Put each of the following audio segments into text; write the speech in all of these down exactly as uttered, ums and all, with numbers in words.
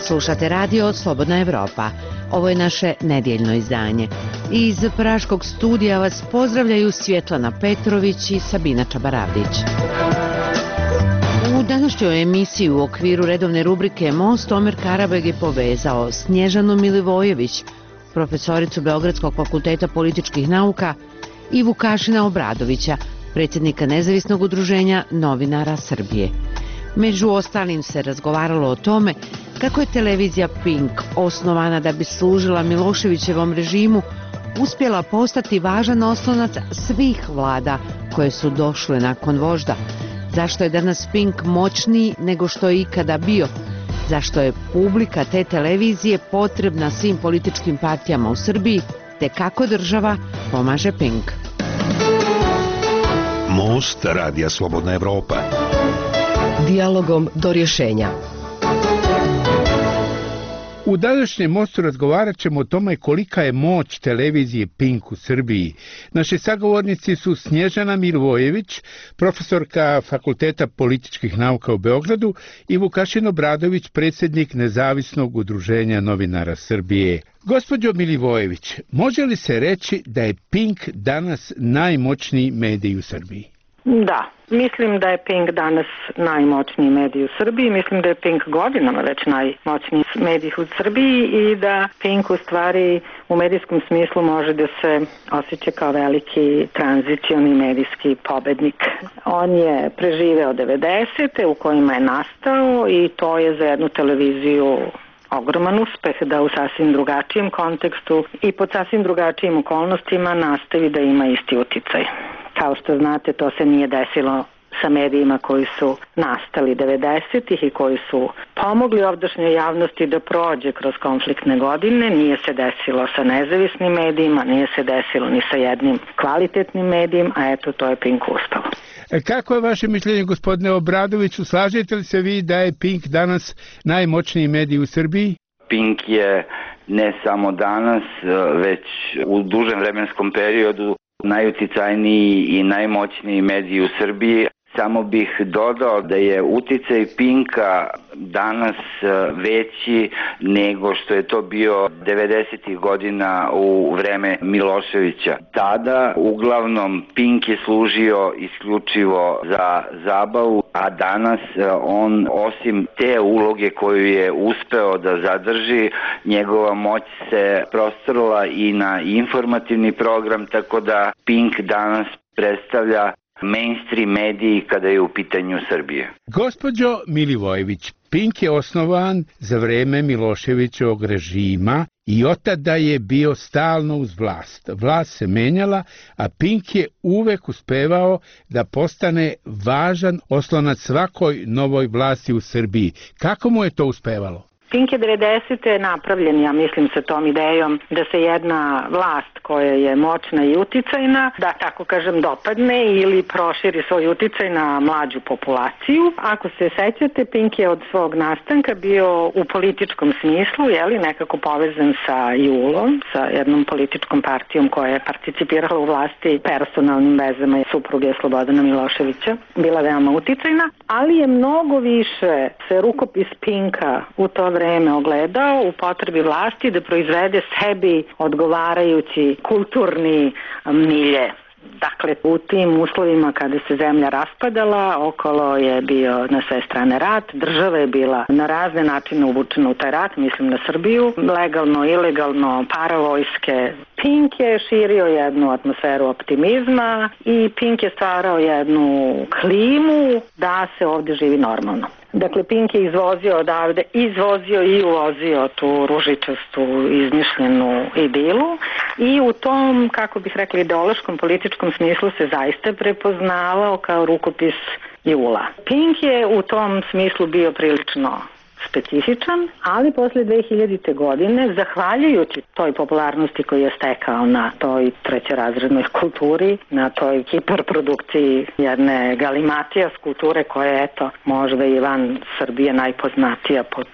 Slušate radio Slobodna Evropa. Ovo je naše nedjeljno izdanje. Iz praškog studija vas pozdravljaju Svjetlana Petrović i Sabina Čabaravdić. U današnjoj emisiji u okviru redovne rubrike Most Omer Karabeg je povezao Snježanu Milivojević, profesoricu Beogradskog fakulteta političkih nauka, i Vukašina Obradovića, predsjednika Nezavisnog udruženja novinara Srbije. Među ostalim se razgovaralo o tome kako je televizija Pink, osnovana da bi služila Miloševićevom režimu, uspjela postati važan oslonac svih vlada koje su došle nakon vožda. Zašto je danas Pink moćniji nego što je ikada bio? Zašto je publika te televizije potrebna svim političkim partijama u Srbiji? Te kako država pomaže Pink? Most radija Slobodna Evropa. Dijalogom do rješenja. U današnjem mostu razgovarat ćemo o tome kolika je moć televizije Pink u Srbiji. Naši sagovornici su Snježana Milivojević, profesorka Fakulteta političkih nauka u Beogradu, i Vukašin Obradović, predsjednik Nezavisnog udruženja novinara Srbije. Gospođo Milivojević, može li se reći da je Pink danas najmoćniji medij u Srbiji? Da, mislim da je Pink danas najmoćniji medij u Srbiji, mislim da je Pink godinama već najmoćniji medij u Srbiji i da Pink u stvari u medijskom smislu može da se osjeća kao veliki tranzicioni medijski pobednik. On je preživeo devedesete u kojima je nastao i to je za jednu televiziju ogroman uspeh da u sasvim drugačijem kontekstu i pod sasvim drugačijim okolnostima nastavi da ima isti uticaj. Kao što znate, to se nije desilo sa medijima koji su nastali devedesetih i koji su pomogli ovdašnjoj javnosti da prođe kroz konfliktne godine. Nije se desilo sa nezavisnim medijima, nije se desilo ni sa jednim kvalitetnim medijem, a eto, to je Pink uspelo. E, kako je vaše mišljenje, gospodine Obradoviću? Slažete li se vi da je Pink danas najmoćniji medij u Srbiji? Pink je ne samo danas, već u dužem vremenskom periodu najuticajniji i najmoćniji medij u Srbiji. Samo bih dodao da je uticaj Pinka danas veći nego što je to bio devedesetih godina u vreme Miloševića. Tada uglavnom Pink je služio isključivo za zabavu, a danas on osim te uloge koju je uspeo da zadrži, njegova moć se prostorila i na informativni program, tako da Pink danas predstavlja mainstream mediji kada je u pitanju Srbije. Gospođo Milivojević, Pink je osnovan za vreme Miloševićevog režima i od tada je bio stalno uz vlast. Vlast se menjala, a Pink je uvek uspevao da postane važan oslonac svakoj novoj vlasti u Srbiji. Kako mu je to uspevalo? Pink je devedesete napravljen, ja mislim, sa tom idejom da se jedna vlast koja je moćna i uticajna, da tako kažem, dopadne ili proširi svoj uticaj na mlađu populaciju. Ako se sećate, Pink je od svog nastanka bio u političkom smislu, jeli, nekako povezan sa Julom, sa jednom političkom partijom koja je participirala u vlasti personalnim vezama supruge Slobodana Miloševića, bila veoma uticajna, ali je mnogo više se rukopis Pinka u to vreme ogledao u potrebi vlasti da proizvede sebi odgovarajući kulturni milje. Dakle, u tim uslovima kada se zemlja raspadala, okolo je bio na sve strane rat, država je bila na razne načine uvučena u taj rat, mislim na Srbiju, legalno, ilegalno, paravojske. Pink je širio jednu atmosferu optimizma i Pink je stvarao jednu klimu da se ovdje živi normalno. Dakle, Pink je izvozio odavde, izvozio i uvozio tu ružičastu izmišljenu idilu i u tom, kako bih rekla, ideološkom političkom smislu se zaista prepoznavao kao rukopis Jula. Pink je u tom smislu bio prilično specifičan, ali posle dve hiljadite godine, zahvaljujući toj popularnosti koju je stekao na toj trećerazrednoj kulturi, na toj hiperprodukciji jedne galimatijas kulture koja je, eto, možda i van Srbije najpoznatija po toj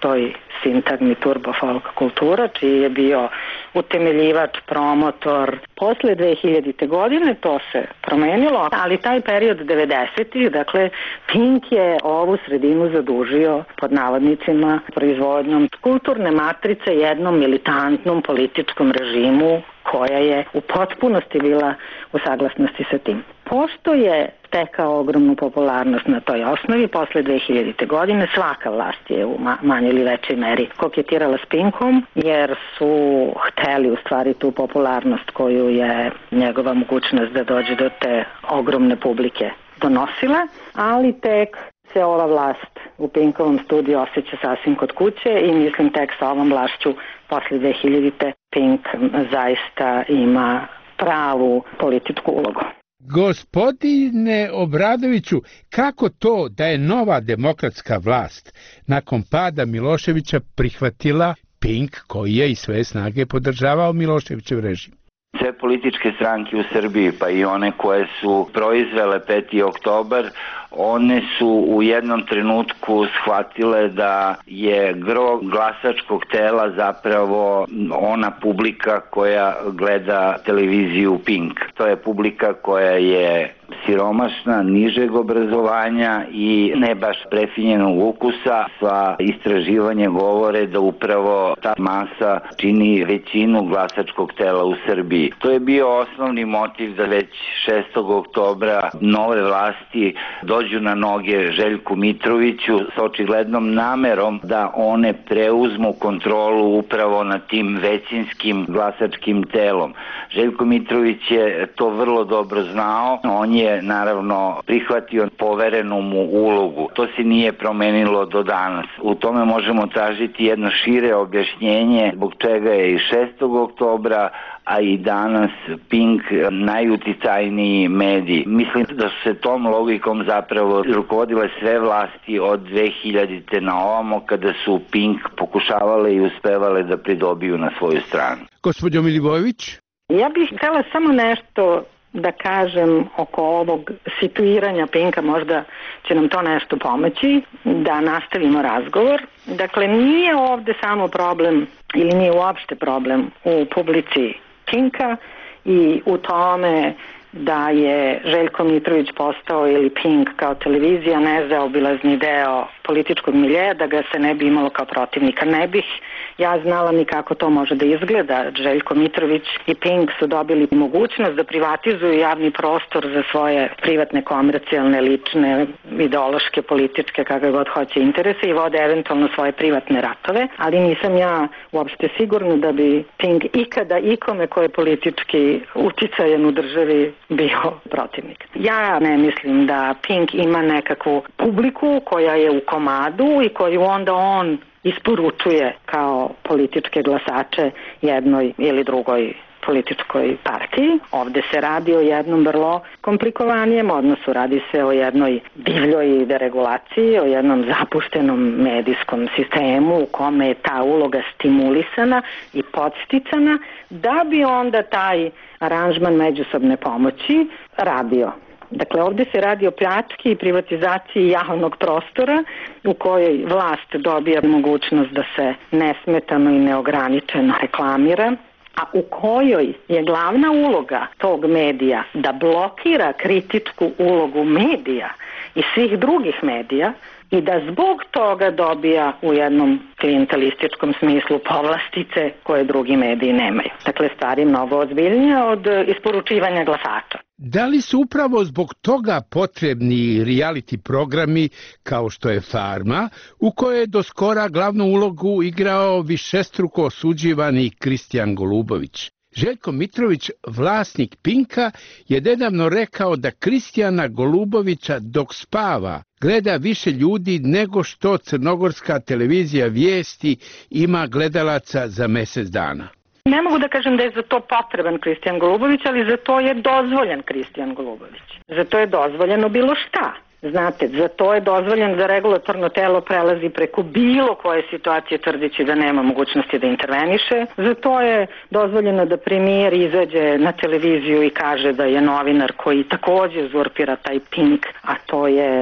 sintagmi turbo folk kultura, čiji je bio utemeljivač, promotor. Posle dve hiljadite. godine to se promenilo, ali taj period devedesetih, dakle, Pink je ovu sredinu zadužio pod navodnicima proizvodnjom kulturne matrice jednom militantnom političkom režimu koja je u potpunosti bila u saglasnosti sa tim. Pošto je stekao ogromnu popularnost na toj osnovi, posle dve hiljadite. godine svaka vlast je u manjoj ili većoj meri koketirala s Pinkom, jer su hteli u stvari tu popularnost koju je njegova mogućnost da dođe do te ogromne publike donosila, ali tek se ova vlast u Pinkovom studiju osjeća sasvim kod kuće i mislim tek sa ovom vlašću posle dve hiljadite. Pink zaista ima pravu političku ulogu. Gospodine Obradoviću, kako to da je nova demokratska vlast nakon pada Miloševića prihvatila Pink koji je i sve snage podržavao Miloševićev režim? Sve političke stranke u Srbiji, pa i one koje su proizvele peti oktobar, one su u jednom trenutku shvatile da je gro glasačkog tela zapravo ona publika koja gleda televiziju Pink. To je publika koja je siromašna, nižeg obrazovanja i ne baš prefinjenog ukusa. Sva istraživanje govore da upravo ta masa čini većinu glasačkog tela u Srbiji. To je bio osnovni motiv da već šestog oktobra nove vlasti dođu na noge Željku Mitroviću s očiglednom namerom da one preuzmu kontrolu upravo nad tim većinskim glasačkim telom. Željko Mitrović je to vrlo dobro znao, on je naravno prihvatio poverenu mu ulogu. To se nije promenilo do danas. U tome možemo tražiti jedno šire objašnjenje zbog čega je i šestog oktobra, a i danas Pink najuticajniji mediji. Mislim da su se tom logikom zapravo rukovodile sve vlasti od dve hiljadite. na ovamo kada su Pink pokušavale i uspevale da pridobiju na svoju stranu. Gospođo Milivojević? Ja bih htjela samo nešto da kažem oko ovog situiranja Pinka, možda će nam to nešto pomoći da nastavimo razgovor. Dakle, nije ovde samo problem ili nije uopšte problem u publici Pinka i u tome da je Željko Mitrović postao ili Pink kao televizija nezaobilazni deo političkog miljeja, da ga se ne bi imalo kao protivnika. Ne bih ja znala ni kako to može da izgleda. Željko Mitrović i Pink su dobili mogućnost da privatizuju javni prostor za svoje privatne, komercijalne, lične, ideološke, političke, kakve god hoće interese i vode eventualno svoje privatne ratove, ali nisam ja uopšte sigurna da bi Pink ikada ikome ko je politički uticajan u državi bio protivnik. Ja ne mislim da Pink ima nekakvu publiku koja je u komadu i koju onda on isporučuje kao političke glasače jednoj ili drugoj političkoj partiji. Ovde se radi o jednom vrlo komplikovanjem odnosu, radi se o jednoj divljoj deregulaciji, o jednom zapuštenom medijskom sistemu u kome je ta uloga stimulisana i podsticana da bi onda taj aranžman međusobne pomoći radio. Dakle, ovde se radi o pljački i privatizaciji javnog prostora u kojoj vlast dobija mogućnost da se nesmetano i neograničeno reklamira, a u kojoj je glavna uloga tog medija da blokira kritičku ulogu medija i svih drugih medija i da zbog toga dobija u jednom klijentelističkom smislu povlastice koje drugi mediji nemaju. Dakle, stvar je mnogo ozbiljnija od isporučivanja glasača. Da li su upravo zbog toga potrebni reality programi kao što je Farma, u kojoj je do skora glavnu ulogu igrao višestruko osuđivani Kristijan Golubović? Željko Mitrović, vlasnik Pinka, je nedavno rekao da Kristijana Golubovića dok spava gleda više ljudi nego što crnogorska televizija Vijesti ima gledalaca za mjesec dana. Ne mogu da kažem da je za to potreban Kristijan Golubović, ali za to je dozvoljen Kristijan Golubović. Za to je dozvoljeno bilo šta. Znate, za to je dozvoljen da regulatorno telo prelazi preko bilo koje situacije tvrdeći da nema mogućnosti da interveniše. Za to je dozvoljeno da premijer izađe na televiziju i kaže da je novinar koji takođe uzurpira taj Pink, a to je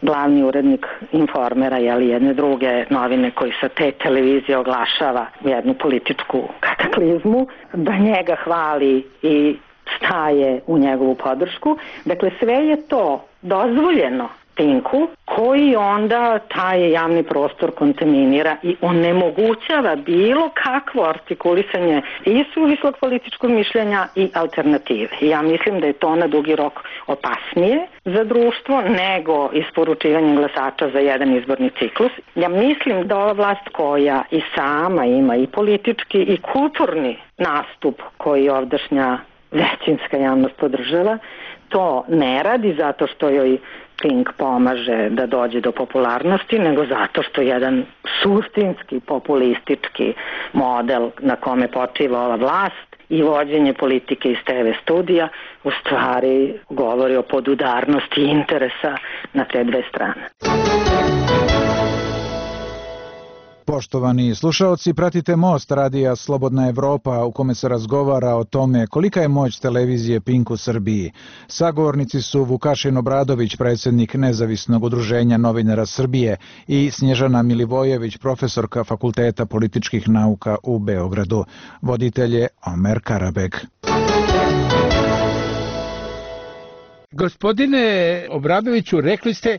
glavni urednik Informera, jeli, jedne druge novine koji sa te televizije oglašava jednu političku kataklizmu, da njega hvali i staje u njegovu podršku. Dakle, sve je to dozvoljeno Pinku, koji onda taj javni prostor kontaminira i onemogućava bilo kakvo artikulisanje i suvislog političkog mišljenja i alternative. Ja mislim da je to na dugi rok opasnije za društvo nego isporučivanje glasača za jedan izborni ciklus. Ja mislim da ova vlast koja i sama ima i politički i kulturni nastup koji ovdašnja većinska javnost podržava, to ne radi zato što joj Pink pomaže da dođe do popularnosti, nego zato što jedan suštinski populistički model na kome počiva ova vlast i vođenje politike iz te ve studija u stvari govori o podudarnosti interesa na te dve strane. Poštovani slušaoci, pratite Most radija Slobodna Evropa u kome se razgovara o tome kolika je moć televizije Pink u Srbiji. Sagovornici su Vukašin Obradović, predsjednik Nezavisnog udruženja novinara Srbije, i Snježana Milivojević, profesorka Fakulteta političkih nauka u Beogradu. Voditelj je Omer Karabeg. Gospodine Obradoviću, rekli ste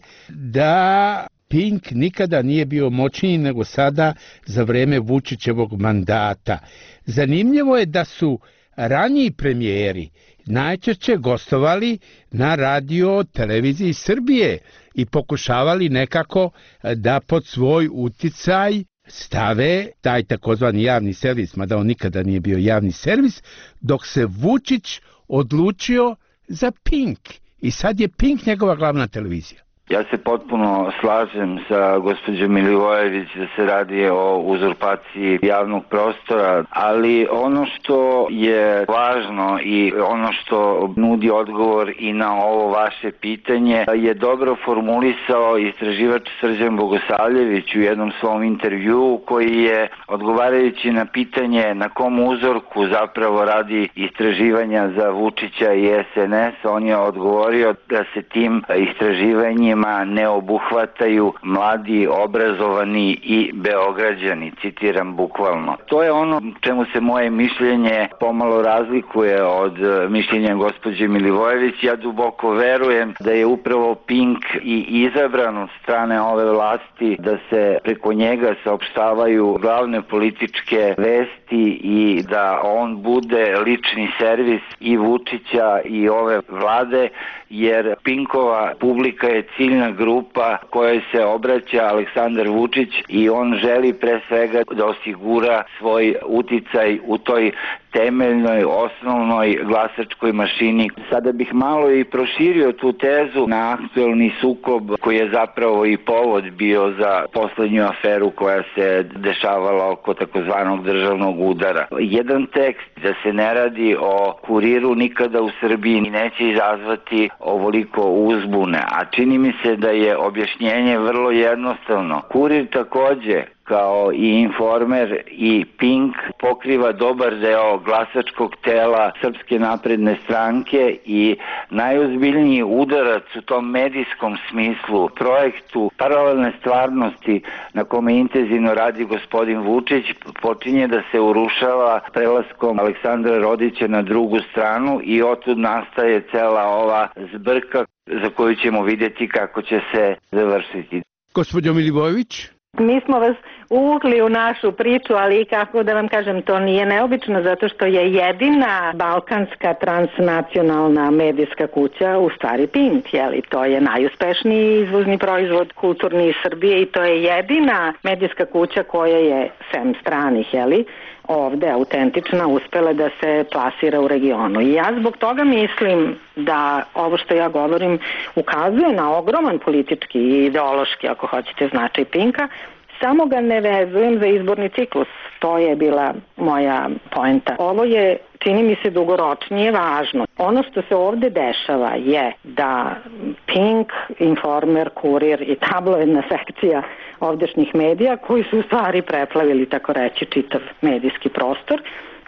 da Pink nikada nije bio moćniji nego sada za vreme Vučićevog mandata. Zanimljivo je da su raniji premijeri najčešće gostovali na radio televiziji Srbije i pokušavali nekako da pod svoj uticaj stave taj takozvani javni servis, mada on nikada nije bio javni servis, dok se Vučić odlučio za Pink. I sad je Pink njegova glavna televizija. Ja se potpuno slažem sa gospođom Milivojević da se radi o uzurpaciji javnog prostora, ali ono što je važno i ono što nudi odgovor i na ovo vaše pitanje je dobro formulisao istraživač Srđan Bogosavljević u jednom svom intervjuu, koji je, odgovarajući na pitanje na kom uzorku zapravo radi istraživanja za Vučića i es en es, on je odgovorio da se tim istraživanjem ne obuhvataju mladi, obrazovani i Beograđani, citiram bukvalno. To je ono čemu se moje mišljenje pomalo razlikuje od mišljenja gospođe Milivojević. Ja duboko verujem da je upravo Pink i izabran od strane ove vlasti da se preko njega saopštavaju glavne političke vesti i da on bude lični servis i Vučića i ove vlade, jer Pinkova publika je ciljna grupa kojoj se obraća Aleksandar Vučić i on želi pre svega da osigura svoj uticaj u toj temeljnoj, osnovnoj glasačkoj mašini. Sada bih malo i proširio tu tezu na aktuelni sukob koji je zapravo i povod bio za poslednju aferu koja se dešavala oko takozvanog državnog udara. Jedan tekst da se ne radi o Kuriru nikada u Srbiji neće izazvati ovoliko uzbune, a čini mi se da je objašnjenje vrlo jednostavno. Kurir takođe, kao i Informer i Pink, pokriva dobar deo glasačkog tela Srpske napredne stranke i najozbiljniji udarac u tom medijskom smislu, projektu paralelne stvarnosti na kome intenzivno radi gospodin Vučić, počinje da se urušava prelaskom Aleksandra Rodića na drugu stranu i otud nastaje cela ova zbrka za koju ćemo vidjeti kako će se završiti. Gospođo Milivojević? Mi smo vas uvukli u našu priču, ali kako da vam kažem, to nije neobično zato što je jedina balkanska transnacionalna medijska kuća u stvari Pink, jeli? To je najuspešniji izvozni proizvod kulturni iz Srbije i to je jedina medijska kuća koja je, sem stranih, jeli, ovde autentična, uspela da se plasira u regionu. I ja zbog toga mislim da ovo što ja govorim ukazuje na ogroman politički i ideološki, ako hoćete, značaj Pinka, samo ga ne vezujem za izborni ciklus. To je bila moja poenta. Ovo je, čini mi se, dugoročnije važno. Ono što se ovde dešava je da Pink, Informer, Kurir i tabloidna sekcija ovdešnjih medija, koji su u stvari preplavili, tako reći, čitav medijski prostor,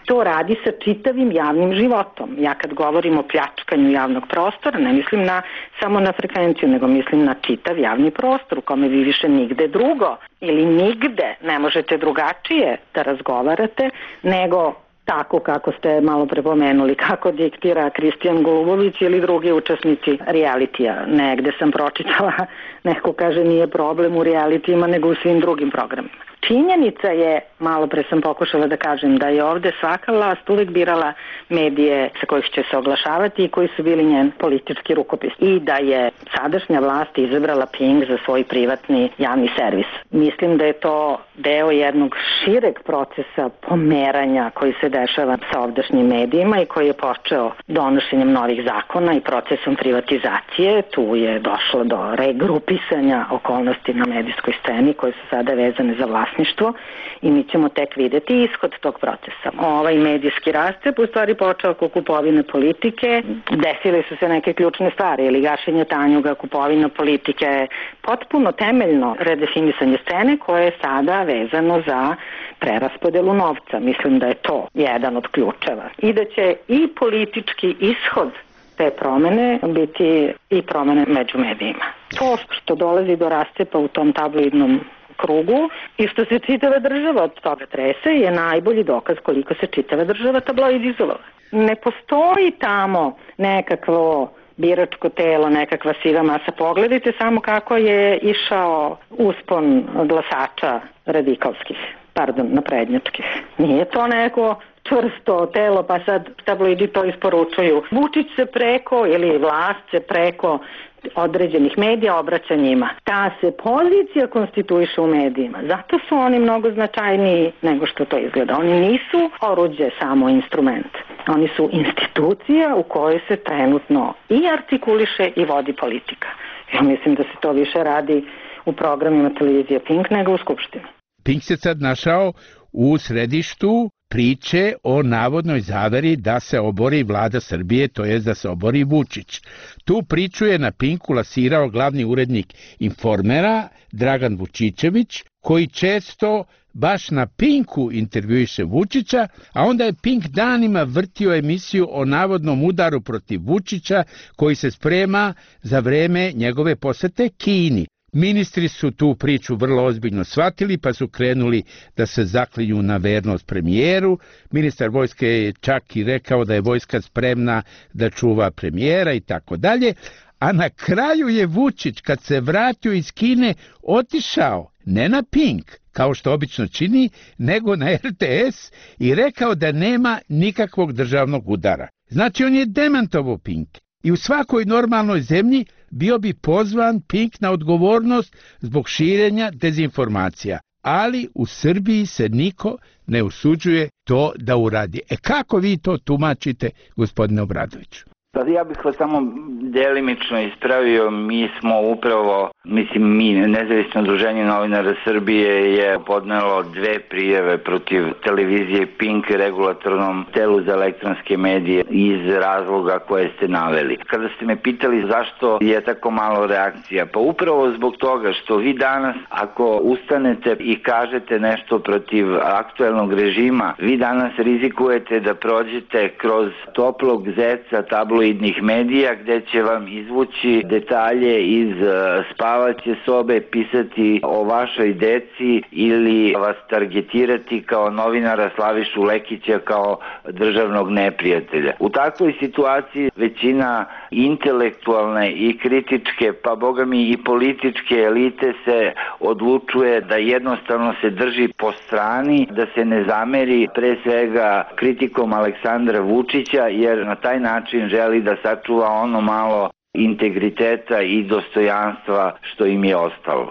to radi sa čitavim javnim životom. Ja kad govorim o pljačkanju javnog prostora, ne mislim na, samo na frekvenciju, nego mislim na čitav javni prostor u kome vi više nigde drugo ili nigde ne možete drugačije da razgovarate nego tako kako ste malo prepomenuli, kako diktira Kristijan Golubović ili drugi učesnici realitija. Negde sam pročitala, neko kaže nije problem u realitijima nego u svim drugim programima. Činjenica je, malo pre sam pokušala da kažem, da je ovde svaka vlast uvek birala medije sa kojih će se oglašavati i koji su bili njen politički rukopis. I da je sadašnja vlast izabrala Pink za svoj privatni javni servis. Mislim da je to deo jednog šireg procesa pomeranja koji se dešava sa ovdašnjim medijima i koji je počeo donošenjem novih zakona i procesom privatizacije. Tu je došlo do regrupisanja okolnosti na medijskoj sceni koje su sada vezane za vlasništvo i mi ćemo tek videti ishod tog procesa. Ovaj medijski rascep u stvari počeo oko kupovine politike, desile su se neke ključne stvari ili gašenje Tanjuga, kupovina politike, potpuno temeljno redefinisanje scene koje je sada vezano za preraspodelu novca. Mislim da je to jedan od ključeva i da će i politički ishod te promene biti i promene među medijima. To što dolazi do rascepa u tom tabloidnom krugu i što se čitava država od toga trese je najbolji dokaz koliko se čitava država tabloidizovala. Ne postoji tamo nekakvo biračko telo, nekakva siva masa. Pogledajte samo kako je išao uspon glasača radikalskih, pardon, naprednjačkih. Nije to neko čvrsto telo, pa sad tabloidi to isporučuju. Vučić se preko ili vlast se preko određenih medija obraća njima. Ta se pozicija konstituiše u medijima. Zato su oni mnogo značajniji nego što to izgleda. Oni nisu oruđe, samo instrument. Oni su institucija u kojoj se trenutno i artikuliše i vodi politika. Ja mislim da se to više radi u programima televizije Pink nego u Skupštini. Pink se sad našao u središtu priče o navodnoj zaveri da se obori vlada Srbije, to jest da se obori Vučić. Tu priču je na Pinku lasirao glavni urednik Informera Dragan Vučićević, koji često baš na Pinku intervjuiše Vučića, a onda je Pink danima vrtio emisiju o navodnom udaru protiv Vučića koji se sprema za vreme njegove posete Kini. Ministri su tu priču vrlo ozbiljno shvatili, pa su krenuli da se zaklinju na vernost premijeru. Ministar vojske je čak i rekao da je vojska spremna da čuva premijera i tako dalje. A na kraju je Vučić, kad se vratio iz Kine, otišao ne na Pink, kao što obično čini, nego na er te es i rekao da nema nikakvog državnog udara. Znači on je demantovao Pink. I u svakoj normalnoj zemlji bio bi pozvan Pink na odgovornost zbog širenja dezinformacija. Ali u Srbiji se niko ne usuđuje to da uradi. E kako vi to tumačite, gospodine Obradoviću? Pa ja bih vas samo delimično ispravio, mi smo upravo, mislim mi, Nezavisno udruženje novinara Srbije je podnelo dve prijave protiv televizije Pink, regulatornom telu za elektronske medije, iz razloga koje ste naveli. Kada ste me pitali zašto je tako malo reakcija, pa upravo zbog toga što vi danas, ako ustanete i kažete nešto protiv aktuelnog režima, vi danas rizikujete da prođete kroz toplog zeca tabloidnih medija gde će vam izvući detalje iz spavaće sobe, pisati o vašoj deci ili vas targetirati kao novinara Slavišu Lekića kao državnog neprijatelja. U takvoj situaciji većina intelektualne i kritičke, pa boga mi i političke elite se odlučuje da jednostavno se drži po strani, da se ne zameri pre svega kritikom Aleksandra Vučića, jer na taj način želi da sačuva ono malo integriteta i dostojanstva što im je ostalo.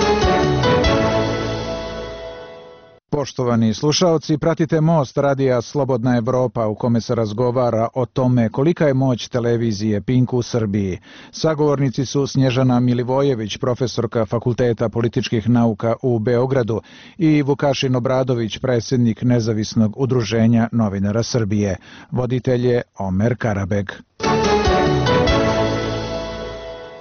Poštovani slušaoci, pratite Most radija Slobodna Evropa u kome se razgovara o tome kolika je moć televizije Pink u Srbiji. Sagovornici su Snježana Milivojević, profesorka Fakulteta političkih nauka u Beogradu, i Vukašin Obradović, predsjednik Nezavisnog udruženja novinara Srbije. Voditelj je Omer Karabeg.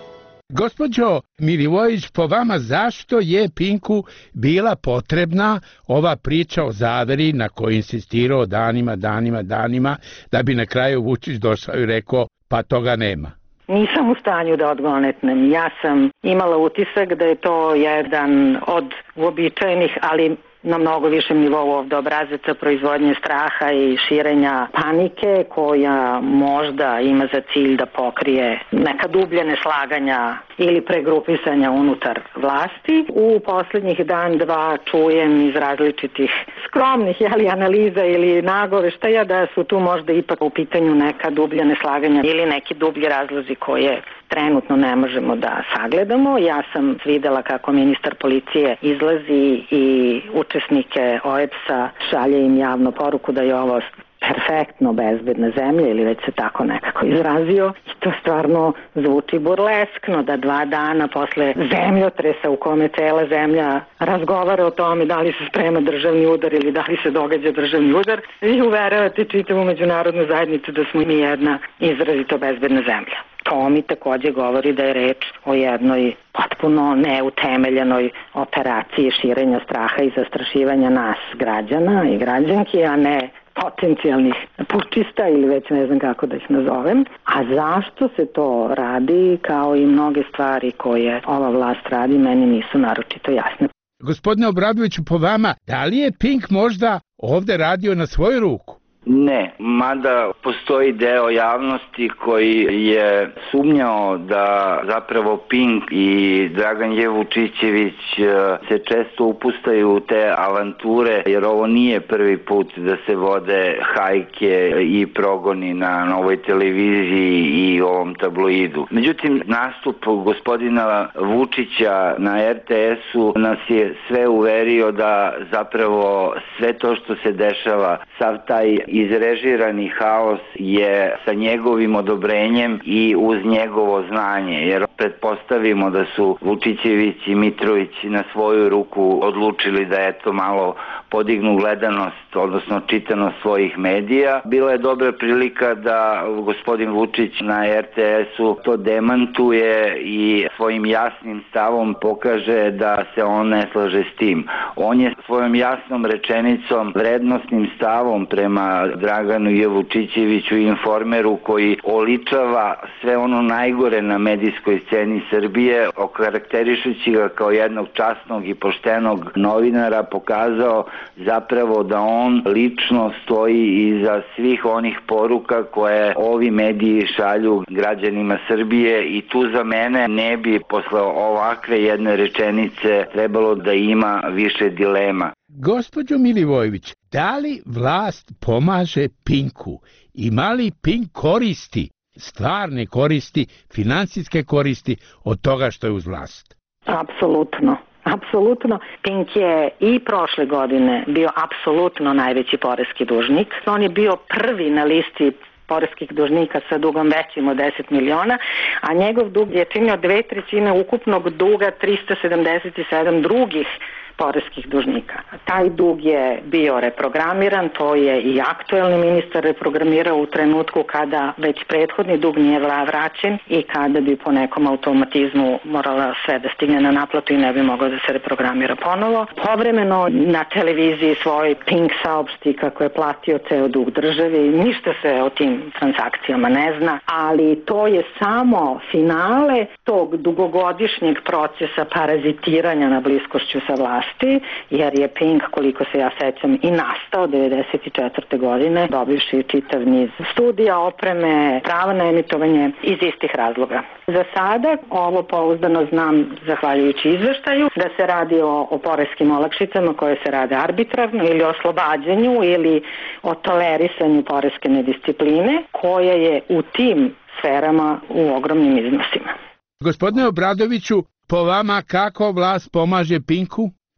Gospođo Milivojević, po vama zašto je Pinku bila potrebna ova priča o zaveri na kojoj insistirao danima, danima, danima, da bi na kraju Vučić došao i rekao pa toga nema? Nisam u stanju da odgonetnem. Ja sam imala utisak da je to jedan od uobičajenih, ali na mnogo višem nivou ovde obrazaca proizvodnje straha i širenja panike koja možda ima za cilj da pokrije neka dublje neslaganja ili pregrupisanja unutar vlasti. U poslednjih dan, dva čujem iz različitih skromnih jeli, analiza ili nagoveštaja da su tu možda ipak u pitanju neka dublja neslaganja ili neki dublji razlozi koje trenutno ne možemo da sagledamo. Ja sam videla kako ministar policije izlazi i učesnike O E P S-a šalje im javno poruku da je ovo perfektno bezbedna zemlja ili već se tako nekako izrazio. I to stvarno zvuči burleskno da dva dana posle zemljotresa u kome cela zemlja razgovara o tome da li se sprema državni udar ili da li se događa državni udar, vi uveravate čitavu međunarodnu zajednicu da smo mi jedna izrazito bezbedna zemlja. To mi takođe govori da je reč o jednoj potpuno neutemeljenoj operaciji širenja straha i zastrašivanja nas građana i građanki, a ne potencijalnih pučista ili već ne znam kako da ih nazovem. A zašto se to radi, kao i mnoge stvari koje ova vlast radi, meni nisu naročito jasne. Gospodine Obradoviću, po vama, da li je Pink možda ovde radio na svoju ruku? Ne, mada postoji deo javnosti koji je sumnjao da zapravo Pink i Dragan J. Vučićević se često upustaju u te avanture, jer ovo nije prvi put da se vode hajke i progoni na Novoj televiziji i ovom tabloidu. Međutim, nastup gospodina Vučića na R T S-u nas je sve uverio da zapravo sve to što se dešava, sav taj izrežirani haos je sa njegovim odobrenjem i uz njegovo znanje, jer pretpostavimo da su Vučićević i Mitrović na svoju ruku odlučili da eto malo podignu gledanost, odnosno čitanost svojih medija. Bila je dobra prilika da gospodin Vučić na R T S-u to demantuje i svojim jasnim stavom pokaže da se on ne slaže s tim. On je svojom jasnom rečenicom, vrednosnim stavom prema Draganu J. Vučićeviću i Informeru, koji oličava sve ono najgore na medijskoj sceni Srbije, okarakterišući ga kao jednog časnog i poštenog novinara, pokazao zapravo da on lično stoji iza svih onih poruka koje ovi mediji šalju građanima Srbije i tu za mene ne bi posle ovakve jedne rečenice trebalo da ima više dilema. Gospođo Milivojević, da li vlast pomaže Pinku? Ima li Pink koristi, stvarne koristi, finansijske koristi od toga što je uz vlast? Apsolutno. Apsolutno. Pink je i prošle godine bio apsolutno najveći poreski dužnik. On je bio prvi na listi poreskih dužnika sa dugom većim od deset miliona, a njegov dug je činio dve trećine ukupnog duga trista sedamdeset sedam drugih poreskih dužnika. Taj dug je bio reprogramiran, to je i aktuelni ministar reprogramirao u trenutku kada već prethodni dug nije vraćen i kada bi po nekom automatizmu morala sve da stigne na naplatu i ne bi mogao da se reprogramira ponovo. Povremeno na televiziji svoj Pink saopšti kako je platio ceo dug državi, ništa se o tim transakcijama ne zna, ali to je samo finale tog dugogodišnjeg procesa parazitiranja na bliskošću sa vlasti, jer je Pink, koliko se ja sećam, i nastao devedeset četvrte godine, dobivši čitav niz studija, opreme, prava na emitovanje iz istih razloga. Za sada ovo pouzdano znam, zahvaljujući izveštaju, da se radi o, o poreskim olakšicama koje se rade arbitrarno ili o oslobađanju ili o tolerisanju poreske nediscipline koja je u tim sferama u ogromnim iznosima. Gospodine Obradoviću, po vama kako vlast pomaže Pinku?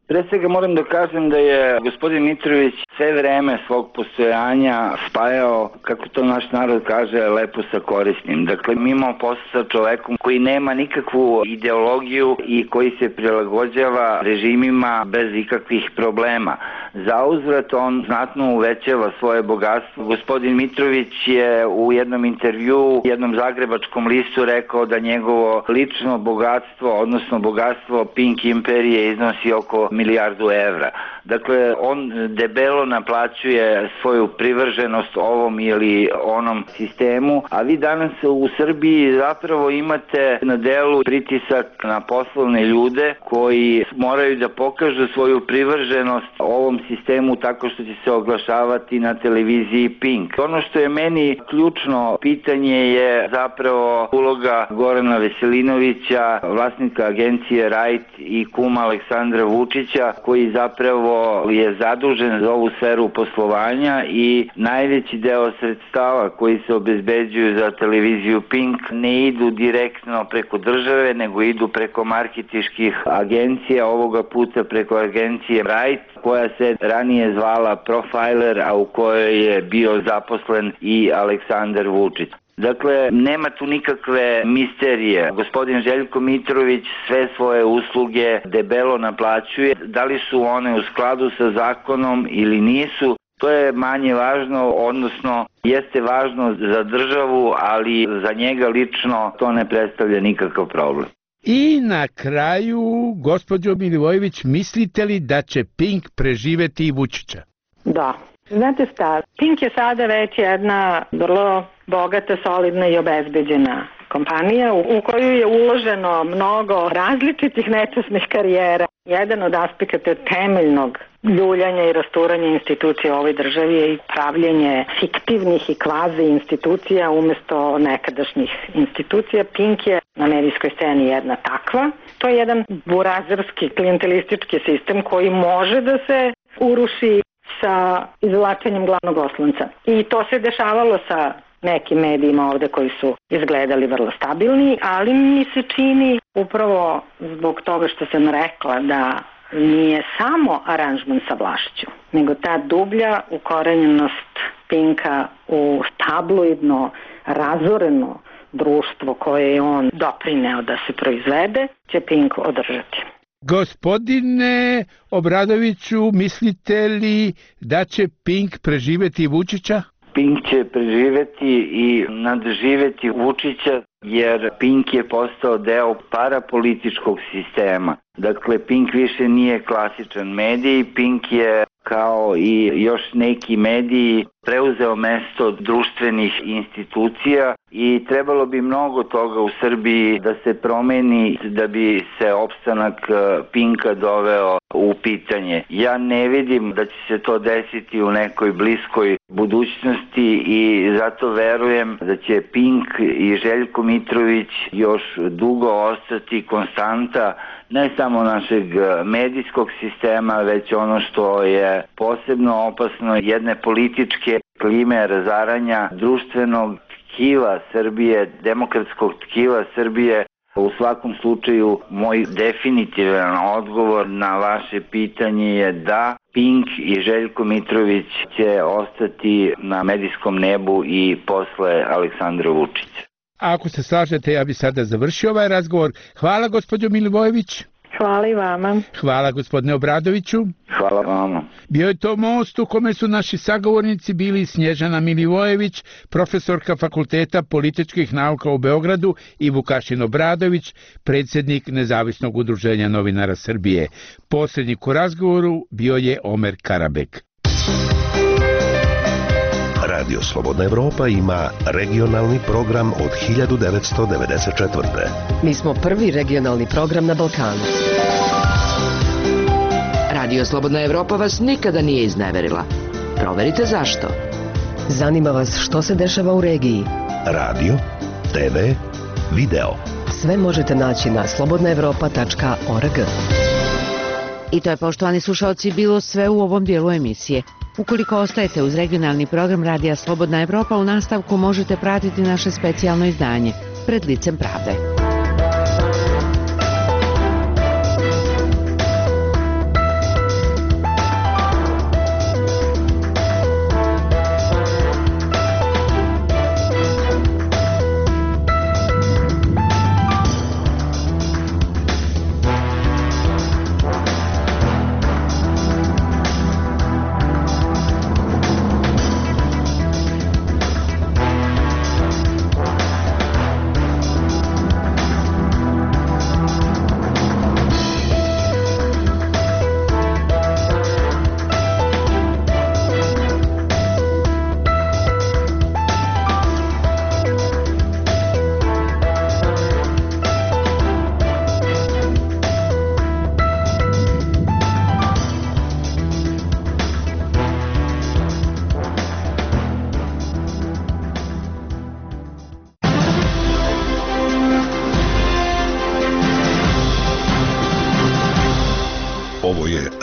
Pre svega moram da kažem da je gospodin Mitrović sve vreme svog postojanja spajao, kako to naš narod kaže, lepo sa korisnim. Dakle, mi imamo posao sa čovekom koji nema nikakvu ideologiju i koji se prilagođava režimima bez ikakvih problema. Zauzvrat on znatno uvećava svoje bogatstvo. Gospodin Mitrović je u jednom intervju jednom zagrebačkom listu rekao da njegovo lično bogatstvo, odnosno bogatstvo Pink imperije iznosi oko milijardu evra. Dakle, on debelo naplaćuje svoju privrženost ovom ili onom sistemu, a vi danas u Srbiji zapravo imate na delu pritisak na poslovne ljude koji moraju da pokažu svoju privrženost ovom sistemu tako što će se oglašavati na televiziji Pink. Ono što je meni ključno pitanje je zapravo uloga Gorana Veselinovića, vlasnika agencije Right i kuma Aleksandra Vučića, koji zapravo je zadužen za ovu sferu poslovanja i najveći deo sredstava koji se obezbeđuju za televiziju Pink ne idu direktno preko države, nego idu preko marketiških agencija, ovoga puta preko agencije Right, koja se ranije zvala Profiler, a u kojoj je bio zaposlen i Aleksandar Vučić. Dakle, nema tu nikakve misterije. Gospodin Željko Mitrović sve svoje usluge debelo naplaćuje. Da li su one u skladu sa zakonom ili nisu, to je manje važno, odnosno jeste važno za državu, ali za njega lično to ne predstavlja nikakav problem. I na kraju, gospođo Milivojević, mislite li da će Pink preživeti i Vučića? Da. Znate šta, Pink je sada već jedna vrlo bogata, solidna i obezbeđena kompanija u koju je uloženo mnogo različitih nečasnih karijera. Jedan od aspekata temeljnog ljuljanja i rasturanja institucija u ovoj državi je i pravljenje fiktivnih i kvazi institucija umesto nekadašnjih institucija. Pink je na medijskoj sceni jedna takva. To je jedan burazerski, klijentelistički sistem koji može da se uruši sa izvlačenjem glavnog oslonca. I to se dešavalo sa nekim medijima ovde koji su izgledali vrlo stabilni, ali mi se čini upravo zbog toga što sam rekla da nije samo aranžman sa vlašću, nego ta dublja ukorenjenost Pinka u tabloidno, razoreno društvo koje je on doprineo da se proizvede, će Pink održati. Gospodine Obradoviću, mislite li da će Pink preživeti Vučića? Pink će preživeti i nadživeti Vučića, jer Pink je postao deo parapolitičkog sistema. Dakle, Pink više nije klasičan medij, Pink je kao i još neki mediji preuzeo mesto društvenih institucija i trebalo bi mnogo toga u Srbiji da se promeni da bi se opstanak Pinka doveo u pitanje. Ja ne vidim da će se to desiti u nekoj bliskoj budućnosti i zato verujem da će Pink i Željko Mitrović još dugo ostati konstanta ne samo našeg medijskog sistema, već ono što je posebno opasno, jedne političke klime razaranja društvenog tkiva Srbije, demokratskog tkiva Srbije. U svakom slučaju, moj definitivan odgovor na vaše pitanje je da Pink i Željko Mitrović će ostati na medijskom nebu i posle Aleksandra Vučića. Ako se slažete, ja bi sada završio ovaj razgovor. Hvala, gospođo Milivojević. Hvala i vama. Hvala, gospodine Obradoviću. Hvala vama. Bio je to most u kome su naši sagovornici bili Snježana Milivojević, profesorka Fakulteta političkih nauka u Beogradu, i Vukašin Obradović, predsjednik Nezavisnog udruženja novinara Srbije. Posrednik u razgovoru bio je Omer Karabek. Radio Slobodna Evropa ima regionalni program od hiljadu devetsto devedeset četvrte. Mi smo prvi regionalni program na Balkanu. Radio Slobodna Evropa vas nikada nije izneverila. Proverite zašto. Zanima vas što se dešava u regiji. Radio, te ve, video. Sve možete naći na slobodna evropa tačka org. I to je, poštovani slušalci, bilo sve u ovom dijelu emisije. Ukoliko ostajete uz regionalni program Radija Slobodna Evropa, u nastavku možete pratiti naše specijalno izdanje Pred licem pravde.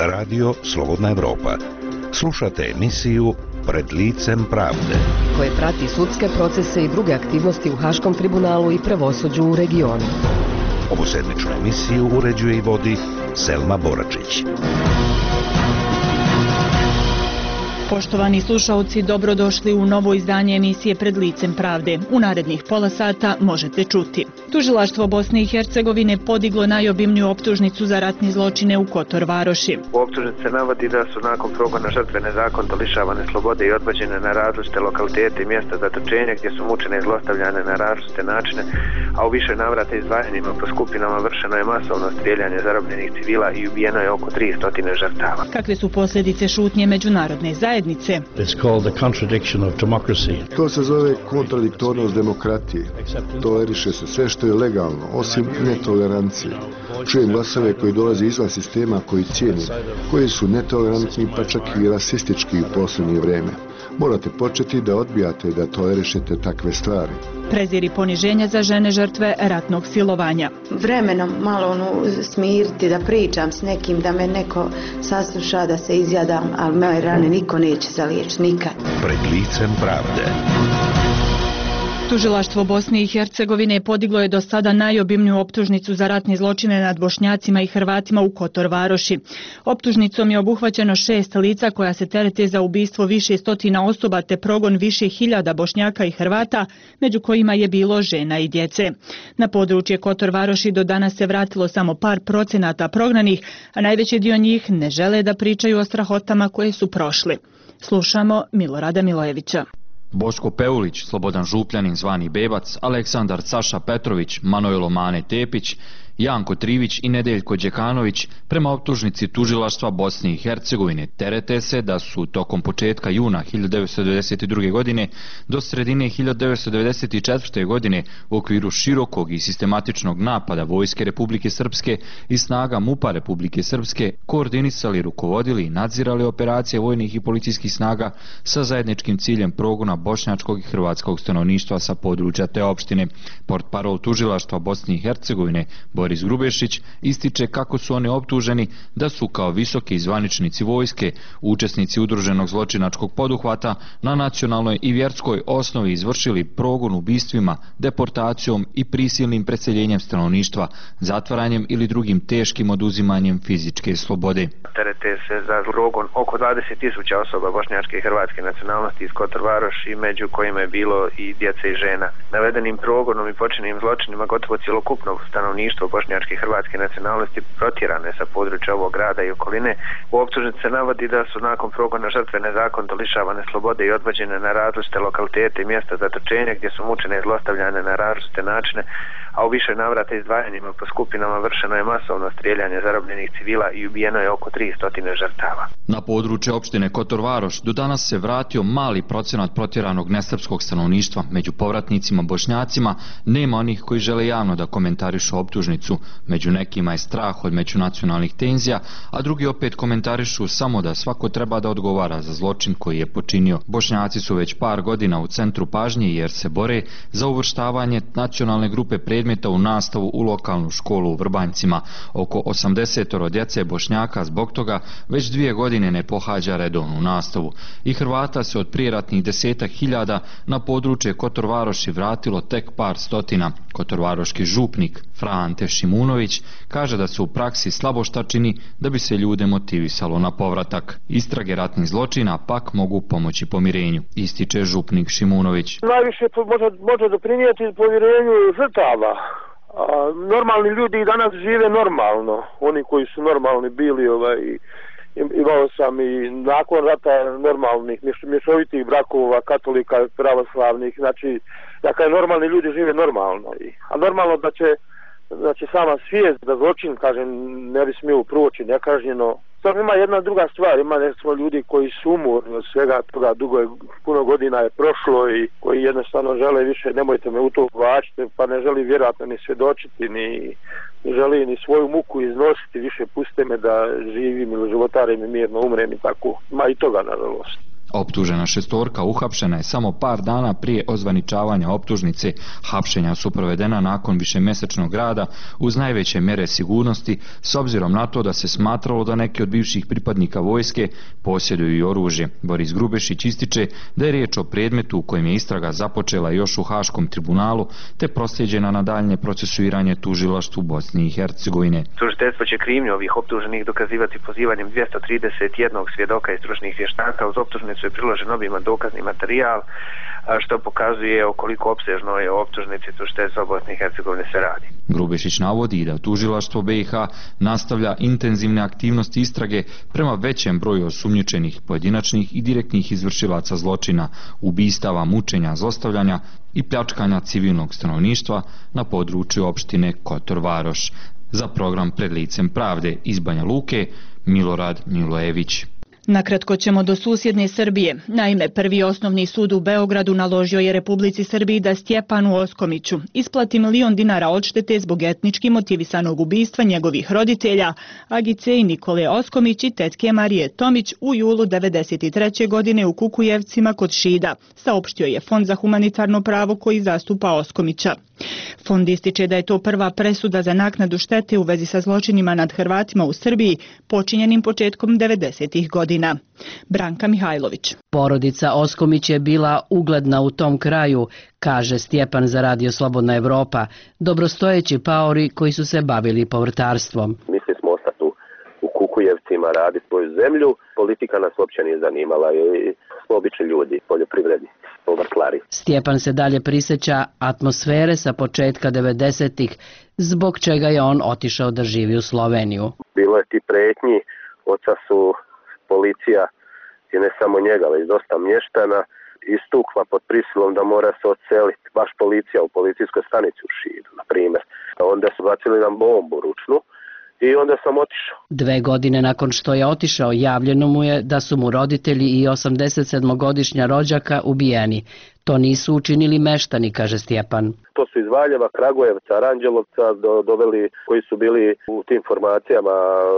Radio Slobodna Evropa. Slušate emisiju Pred licem pravde, koje prati sudske procese i druge aktivnosti u Haškom tribunalu i pravosuđu u regionu. Ovu sedmičnu emisiju uređuje i vodi Selma Boračić. Poštovani slušaoci, dobrodošli u novo izdanje emisije Pred licem pravde. U narednih pola sata možete čuti. Tužilaštvo Bosne i Hercegovine podiglo najobimniju optužnicu za ratni zločine u Kotor Varoši. U optužnici se navodi da su nakon progona žrtve nezakonito lišavane slobode i odvođene na različite lokalitete i mjesta zatočenja gdje su mučene i zlostavljane na različite načine, a u više navrata izdvajanjima po skupinama vršeno je masovno strijeljanje zarobljenih civila i ubijeno je oko tristo žrtava. Kakve su posljedice šutnje međunarodne zajednice? To se zove kontradiktornost demokratije. Toleriše se sve što je legalno, osim netolerancije. Čujem glasove koji dolaze izvan sistema koji cijeni, koji su netolerantni pa čak i rasistički u posljednje vrijeme. Morate početi da odbijate da tolerišete takve stvari. Prezir i poniženja za žene žrtve ratnog silovanja. Vremenom malo onu smiriti, da pričam s nekim, da me neko sasluša, da se izjadam, ali moje rane niko neće zalijeći nikad. Pred licem pravde. Tužilaštvo Bosne i Hercegovine podiglo je do sada najobimniju optužnicu za ratne zločine nad Bošnjacima i Hrvatima u Kotor Varoši. Optužnicom je obuhvaćeno šest lica koja se terete za ubistvo više stotina osoba te progon više hiljada Bošnjaka i Hrvata, među kojima je bilo žena i djece. Na područje Kotor Varoši do danas se vratilo samo par procenata prognanih, a najveći dio njih ne žele da pričaju o strahotama koje su prošli. Slušamo Milorada Milojevića. Boško Peulić, Slobodan Župljanin zvani Bebac, Aleksandar Saša Petrović, Manojlo Mane Tepić, Janko Trivić i Nedeljko Đekanović prema optužnici tužilaštva Bosne i Hercegovine terete se da su tokom početka juna hiljadu devetsto devedeset druge. godine do sredine hiljadu devetsto devedeset četvrte. godine u okviru širokog i sistematičnog napada Vojske Republike Srpske i snaga MUP-a Republike Srpske koordinisali, rukovodili i nadzirali operacije vojnih i policijskih snaga sa zajedničkim ciljem progona bošnjačkog i hrvatskog stanovništva sa područja te opštine. Portparol tužilaštva Bosne i Hercegovine Boris Grubešić ističe kako su oni optuženi da su kao visoki zvaničnici vojske, učesnici udruženog zločinačkog poduhvata na nacionalnoj i vjerskoj osnovi izvršili progon ubistvima, deportacijom i prisilnim preseljenjem stanovništva, zatvaranjem ili drugim teškim oduzimanjem fizičke slobode. Terete se za progon oko dvadeset tisuća osoba bošnjačke i hrvatske nacionalnosti iz Kotor Varoši, među kojima je bilo i djece i žena. Navedenim progonom i počinjenim zločinima gotovo cjelokupno stanovništvo bošnjačke i hrvatske nacionalnosti protjerane sa područja ovog grada i okoline. U optužnici se navodi da su nakon progona žrtve nezakonito lišavane slobode i odvođene na različite lokalitete i mjesta zatočenja gdje su mučene i zlostavljane na različite načine, a u više navrata izdvajanjima po skupinama vršeno je masovno strijeljanje zarobljenih civila i ubijeno je oko tristo žrtava. Na područje opštine Kotor Varoš do danas se vratio mali procenat protjeranog nesrpskog stanovništva. Među povratnicima Bošnjacima nema onih koji žele javno da komentarišu optužnicu. Među nekima je strah od međunacionalnih tenzija, a drugi opet komentarišu samo da svako treba da odgovara za zločin koji je počinio. Bošnjaci su već par godina u centru pažnje jer se bore za uvrštavanje nacionalne grupe predmeta u nastavu u lokalnu školu u Vrbanjcima. Oko osamdeset djece Bošnjaka zbog toga već dvije godine ne pohađa redovnu nastavu. I Hrvata se od prijeratnih desetak hiljada na područje Kotor Varoši vratilo tek par stotina. Kotorvaroški župnik Fra Ante Šimunović kaže da se u praksi slabo šta čini da bi se ljude motivisalo na povratak. Istrage ratnih zločina pak mogu pomoći pomirenju, ističe župnik Šimunović. Najviše može, može doprinijeti pomirenju žrtava. A, normalni ljudi i danas žive normalno. Oni koji su normalni bili, ovaj, imao sam i nakon rata normalnih mješovitih brakova, katolika, pravoslavnih, znači dakle normalni ljudi žive normalno. A normalno da će, da će sama svijest da zločin, kažem, ne bi smio proći nekažnjeno. Sad ima jedna druga stvar, ima nešto ljudi koji su umorni od svega toga, dugo je, puno godina je prošlo i koji jednostavno žele više, nemojte me u to uvačiti, pa ne želi vjerojatno ni svjedočiti, ni ne želi ni svoju muku iznositi, više puste me da živim ili životarim i mirno umrem i tako. Ima i toga, nažalost. Optužena šestorka uhapšena je samo par dana prije ozvaničavanja optužnice. Hapšenja su provedena nakon višemjesečnog rada uz najveće mjere sigurnosti, s obzirom na to da se smatralo da neki od bivših pripadnika vojske posjeduju i oružje. Boris Grubešić ističe da je riječ o predmetu u kojem je istraga započela još u Haškom tribunalu te proslijeđena na daljnje procesuiranje tužilaštvu Bosne i Hercegovine. Tužiteljstvo će krivnju ovih optuženih dokazivati pozivanjem dvjesto trideset jedan svjedoka i stručnih vještaka. Uz optužnicu je priložen obiman dokazni materijal, što pokazuje o koliko opsežnoj optužnici tužiteljstva Bosne i Hercegovine se radi. Grubešić navodi da tužilaštvo B i H nastavlja intenzivne aktivnosti istrage prema većem broju osumnjičenih pojedinačnih i direktnih izvršilaca zločina, ubistava, mučenja, zlostavljanja i pljačkanja civilnog stanovništva na području opštine Kotor Varoš. Za program Pred licem pravde iz Banja Luke, Milorad Milojević. Nakratko ćemo do susjedne Srbije. Naime, Prvi osnovni sud u Beogradu naložio je Republici Srbiji da Stjepanu Oskomiću isplati milion dinara odštete zbog etnički motivisanog ubistva njegovih roditelja, Agice i Nikole Oskomić i tetke Marije Tomić u julu devedeset treće godine u Kukujevcima kod Šida, saopštio je Fond za humanitarno pravo koji zastupa Oskomića. Fond ističe da je to prva presuda za naknadu štete u vezi sa zločinima nad Hrvatima u Srbiji, počinjenim početkom devedesetih godina. Branka Mihajlović. Porodica Oskomić je bila ugledna u tom kraju, kaže Stjepan za Radio Slobodna Evropa, dobrostojeći paori koji su se bavili povrtarstvom. Mislili smo ostati u Kukujevcima, raditi svoju zemlju, politika nas uopće nije zanimala i smo obični ljudi, poljoprivrednici. Stjepan se dalje prisjeća atmosfere sa početka devedesetih, zbog čega je on otišao da živi u Sloveniju. Bilo je ti pretnji, oca su policija i ne samo njega, već dosta mještana istukla pod prisilom da mora se odseliti. Baš policija u policijskoj stanici u Šidu, na primjer. Onda su bacili nam bombu ručnu i onda sam otišao. Dve godine nakon što je otišao, javljeno mu je da su mu roditelji i osamdesetsedmogodišnja rođaka ubijeni. To nisu učinili meštani, kaže Stjepan. To su iz Valjeva, Kragujevca, Aranđelovca do, doveli koji su bili u tim formacijama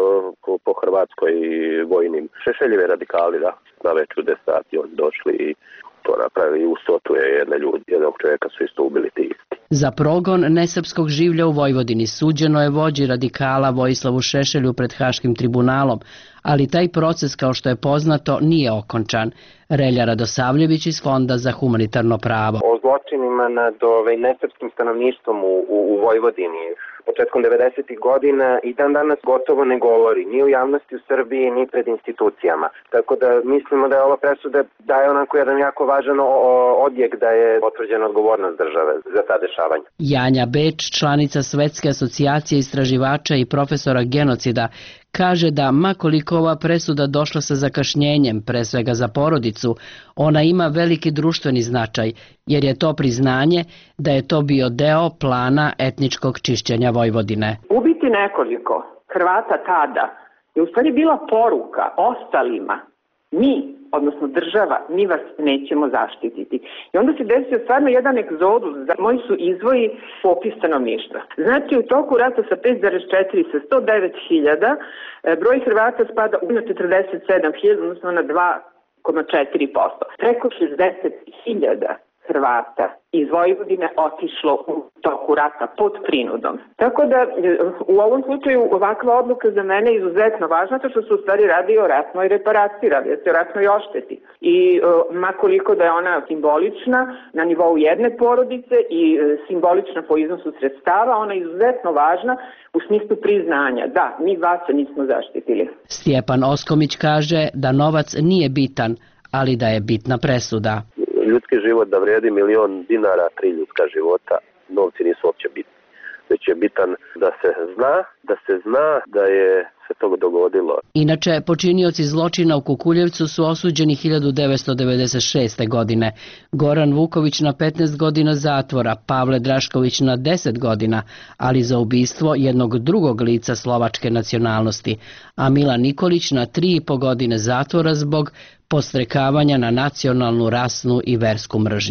po, po Hrvatskoj i vojnim. Šešeljevi radikali, da, na već u deset sati oni došli i to napravili. U Sotu je jedne ljudi, jednog čovjeka su isto ubili ti isti. Za progon nesrpskog življa u Vojvodini suđeno je vođi radikala Vojislavu Šešelju pred Haškim tribunalom, ali taj proces, kao što je poznato, nije okončan. Relja Radosavljević iz Fonda za humanitarno pravo. O zločinima nad ovaj, nesrpskim stanovništvom u, u, u Vojvodini početkom devedesetih godina i dan danas gotovo ne govori, ni u javnosti u Srbiji, ni pred institucijama. Tako da mislimo da je ova presuda daje onako jedan jako važan odjek da je potvrđena odgovornost države za ta dešavanja. Janja Beč, članica Svetske asocijacije istraživača i profesora genocida, kaže da makoliko ova presuda došla sa zakašnjenjem, pre svega za porodicu, ona ima veliki društveni značaj, jer je to priznanje da je to bio deo plana etničkog čišćenja Vojvodine. Ubiti nekoliko Hrvata tada je u stvari bila poruka ostalima. Mi, odnosno država, mi vas nećemo zaštititi. I onda se desio stvarno jedan egzodus, moji su izvoji popis stanovništva. Znači u toku rata sa pet zarez četiri sa sto devet hiljada, broj Hrvata spada na četrdeset sedam hiljada, odnosno na dva zarez četiri posto. Preko šezdeset hiljada Hrvata iz Vojvodine otišlo u toku rata pod prinudom. Tako da u ovom slučaju ovakva odluka za mene je izuzetno važna, to što se u stvari radi o ratnoj reparaciji, radi se o ratnoj ošteti. I makoliko da je ona simbolična na nivou jedne porodice i simbolična po iznosu sredstava, ona je izuzetno važna u smislu priznanja. Da, mi vas nismo zaštitili. Stjepan Oskomić kaže da novac nije bitan, ali da je bitna presuda. Ljudski život da vrijedi milion dinara, tri ljudska života, novci nisu uopće bitni. Već je bitan da se zna, da se zna da je se to dogodilo. Inače, počinioci zločina u Kukuljevcu su osuđeni hiljadu devetsto devedeset šeste. godine. Goran Vuković na petnaest godina zatvora, Pavle Drašković na deset godina, ali za ubistvo jednog drugog lica slovačke nacionalnosti, a Milan Nikolić na tri i po godine zatvora zbog podstrekavanja na nacionalnu, rasnu i versku mržnju.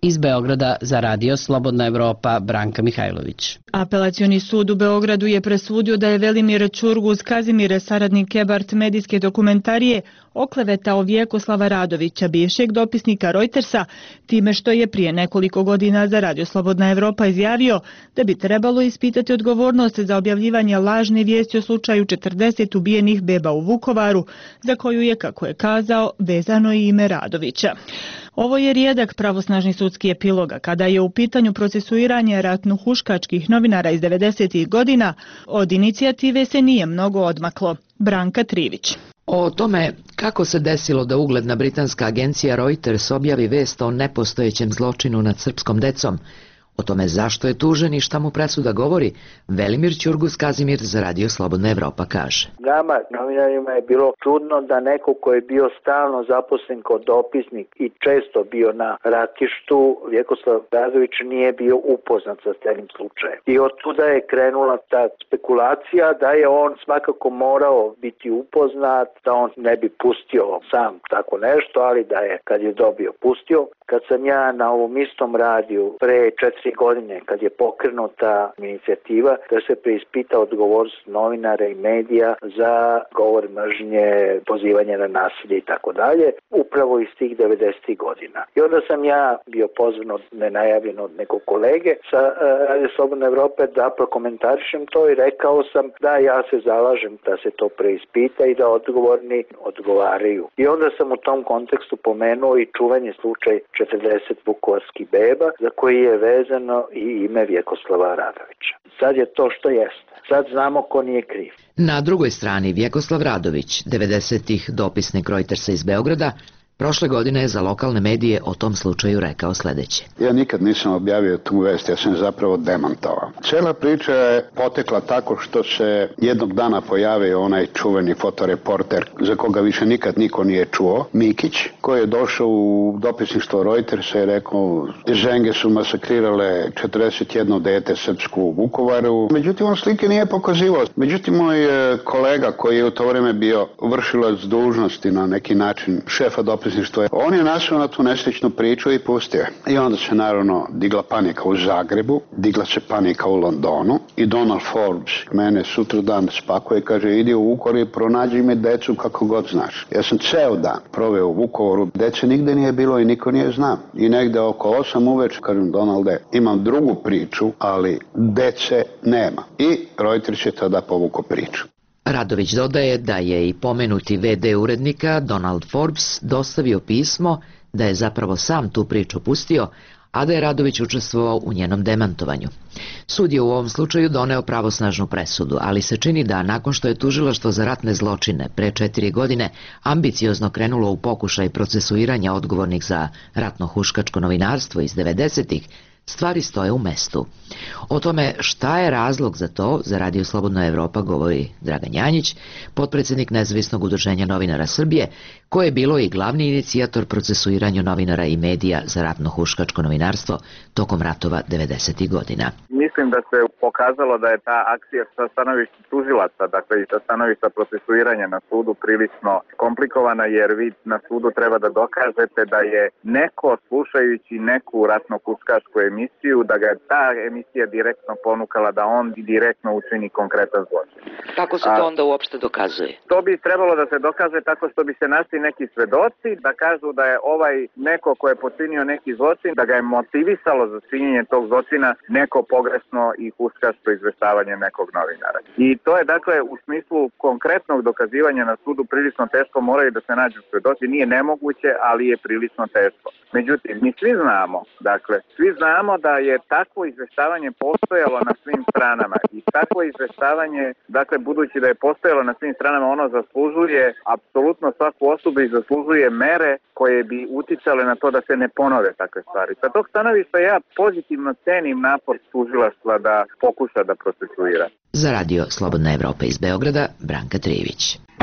Iz Beograda za Radio Slobodna Evropa, Branka Mihajlović. Apelacioni sud u Beogradu je presudio da je Velimir Ćurguz Kazimir, saradnik Ebart medijske dokumentarije, oklevetao Vjekoslava Radovića, bivšeg dopisnika Reutersa, time što je prije nekoliko godina za Radio Slobodna Evropa izjavio da bi trebalo ispitati odgovornost za objavljivanje lažne vijesti o slučaju četrdeset ubijenih beba u Vukovaru, za koju je, kako je kazao, vezano i ime Radovića. Ovo je rijedak pravosnažni sudski epiloga kada je u pitanju procesuiranje ratno-huškačkih novinara iz devedesetih godina. Od inicijative se nije mnogo odmaklo. Branka Trivić. O tome kako se desilo da ugledna britanska agencija Reuters objavi vest o nepostojećem zločinu nad srpskom decom, o tome zašto je tužen i šta mu presuda govori, Velimir Ćurguz Kazimir za Radio Slobodna Evropa kaže. Nama, novinarima, je bilo čudno da neko ko je bio stalno zaposlen kao dopisnik i često bio na ratištu, Vjekoslav Radović, nije bio upoznat sa celim slučajem. I od tuda je krenula ta spekulacija da je on svakako morao biti upoznat, da on ne bi pustio sam tako nešto, ali da je, kad je dobio, pustio. Kad sam ja na ovom istom radiju pre četiri godine, kad je pokrenuta inicijativa da se preispita odgovornost novinara i medija za govor mržnje, pozivanje na nasilje i tako dalje, upravo iz tih devedesetih godina. I onda sam ja bio pozvan od nenajavljen od nekog kolege sa uh, Radio Slobodne Evrope da prokomentarišem to i rekao sam da ja se zalažem da se to preispita i da odgovorni odgovaraju. I onda sam u tom kontekstu pomenuo i čuveni slučaj četrdeset vukovarskih beba za koji je vezano i ime Vjekoslava Radovića. Sad je to što jeste. Sad znamo ko nije kriv. Na drugoj strani Vjekoslav Radović, devedesetih dopisnik Reutersa iz Beograda, prošle godine je za lokalne medije o tom slučaju rekao sljedeće. Ja nikad nisam objavio tu vest, ja sam zapravo demantovao. Cijela priča je potekla tako što se jednog dana pojavio onaj čuveni fotoreporter za koga više nikad niko nije čuo, Mikić, koji je došao u dopisništvo Reutersa i rekao ženge su masakrirale četrdeset jedno dete srpsku u Vukovaru. Međutim, on slike nije pokazivao. Međutim, moj kolega koji je u to vrijeme bio vršilac dužnosti na neki način šefa dopisništva, on je našao na tu nesrećnu priču i pustio. I onda se naravno digla panika u Zagrebu, digla se panika u Londonu i Donald Forbes mene sutra dan spakuje i kaže idi u Vukovar i pronađi mi decu kako god znaš. Ja sam ceo dan proveo u Vukovaru, dece nigde nije bilo i niko nije zna. I negde oko osam uveče kažem Donalde, imam drugu priču, ali dece nema. I Reuters je tada povukao priču. Radović dodaje da je i pomenuti ve de urednika Donald Forbes dostavio pismo da je zapravo sam tu priču pustio, a da je Radović učestvovao u njenom demantovanju. Sud je u ovom slučaju doneo pravosnažnu presudu, ali se čini da nakon što je tužilaštvo za ratne zločine pre četiri godine ambiciozno krenulo u pokušaj procesuiranja odgovornih za ratno-huškačko novinarstvo iz devedesetih, stvari stoje u mestu. O tome šta je razlog za to, za Radio Slobodna Evropa govori Dragan Janjić, potpredsjednik Nezavisnog udruženja novinara Srbije, koje je bilo i glavni inicijator procesuiranju novinara i medija za ratno-huškačko novinarstvo tokom ratova devedesetih godina. Mislim da se pokazalo da je ta akcija sa stanovišta tužilaca, dakle i sa stanovišta procesuiranja na sudu prilično komplikovana, jer vi na sudu treba da dokažete da je neko slušajući neku ratno-huškačku emisiju, da ga je ta emisija direktno ponukala da on direktno učini konkretan zločin. Kako se to onda uopšte dokazuje? To bi trebalo da se dokaže tako što bi se našli neki svedoci da kažu da je ovaj neko ko je počinio neki zločin, da ga je motivisalo za činjenje tog zločina neko pogrešno i huškačko izveštavanje nekog novinara. I to je dakle u smislu konkretnog dokazivanja na sudu prilično teško, moraju da se nađu svedoci, nije nemoguće, ali je prilično teško. Međutim, mi svi znamo, dakle, svi znamo da je takvo izveštavanje postojalo na svim stranama i takvo izveštavanje, dakle, budući da je postojalo na svim stranama, ono zaslužuje apsolutno svaku osobu i zaslužuje mere koje bi uticale na to da se ne ponove takve stvari. Sa tog stanovišta ja pozitivno cenim napor tužilaštva da pokuša da procesuira. Za Radio Slobodna Evropa iz Beograda, Branka Trivić.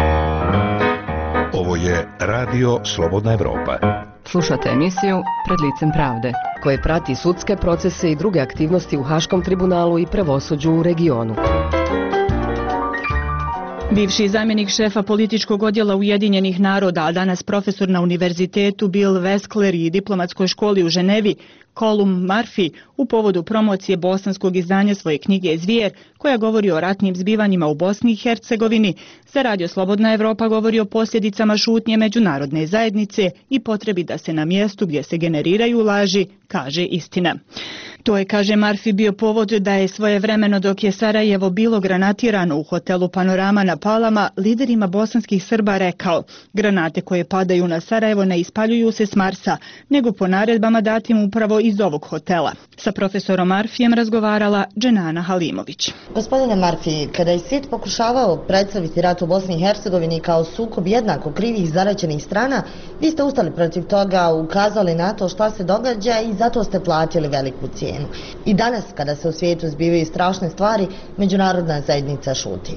Ovo je Radio Slobodna Evropa. Slušate emisiju Pred licem pravde, koje prati sudske procese i druge aktivnosti u Haškom tribunalu i pravosuđu u regionu. Bivši zamjenik šefa političkog odjela Ujedinjenih naroda, a danas profesor na univerzitetu Bill Weskler i diplomatskoj školi u Ženevi, Colum Murphy u povodu promocije bosanskog izdanja svoje knjige Zvijer, koja govori o ratnim zbivanjima u Bosni i Hercegovini, za Radio Slobodna Evropa govori o posljedicama šutnje međunarodne zajednice i potrebi da se na mjestu gdje se generiraju laži kaže istina. To je, kaže Murphy, bio povod da je svojevremeno, dok je Sarajevo bilo granatirano u hotelu Panorama na Palama, liderima bosanskih Srba rekao: granate koje padaju na Sarajevo ne ispaljuju se s Marsa, nego po naredbama datim upravo iz ovog hotela. Sa profesorom Murphyjem razgovarala Dženana Halimović. Gospodine Murphy, kada je svijet pokušavao predstaviti rat u Bosni i Hercegovini kao sukob jednako krivih zaraćenih strana, vi ste ustali protiv toga, ukazali na to šta se događa i zato ste platili veliku cijenu. I danas, kada se u svijetu zbivaju strašne stvari, međunarodna zajednica šuti.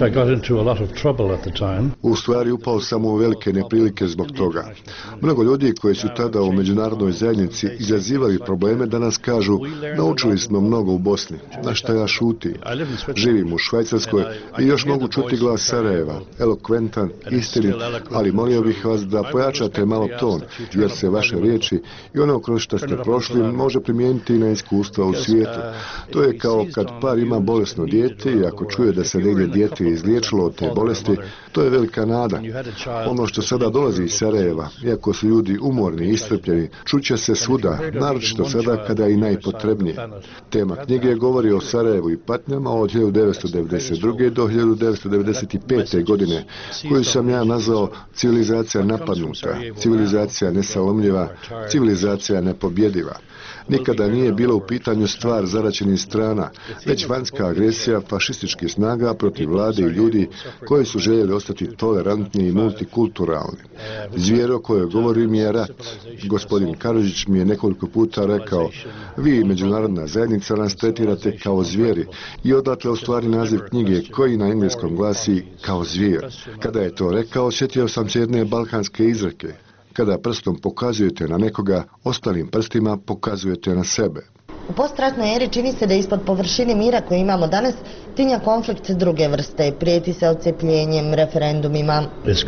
U stvari upao sam u velike neprilike zbog toga. Mnogo ljudi koji su tada u međunarodnoj zajednici izazivali probleme danas kažu: naučili smo mnogo u Bosni, na šta ja šuti. Živim u Švajcarskoj i još mogu čuti glas Sarajeva, elokventan, istinit, ali molio bih vas da pojačate malo ton, jer se vaše riječi i ono kroz što ste prošli može primijeniti i na iskustva u svijetu. To je kao kad par ima bolesno dijete i ako čuje da se negdje dijete izliječilo od te bolesti, to je velika nada. Ono što sada dolazi iz Sarajeva, iako su ljudi umorni i iscrpljeni, čuće se svuda, naročito sada kada je i najpotrebnije. Tema knjige govori o Sarajevu i patnjama od hiljadu devetsto devedeset druge do hiljadu devetsto devedeset pete godine, koju sam ja nazvao civilizacija napadnuta, civilizacija nesalomljiva, civilizacija nepobjediva. Nikada nije bilo u pitanju stvar zaraćenih strana, već vanjska agresija fašističkih snaga protiv vlade i ljudi koji su željeli ostati tolerantni i multikulturalni. Zvijer o kojoj govorim je rat. Gospodin Karadžić mi je nekoliko puta rekao: vi, međunarodna zajednica, nas tretirate kao zvijeri, i odatle u stvari naziv knjige koji na engleskom glasi Kao zvijer. Kada je to rekao, sjetio sam se jedne balkanske izreke: kada prstom pokazujete na nekoga, ostalim prstima pokazujete na sebe. U postratnoj eri čini se da ispod površine mira koje imamo danas tinja konflikt druge vrste, prijeti se odcepljenjem, referendumima.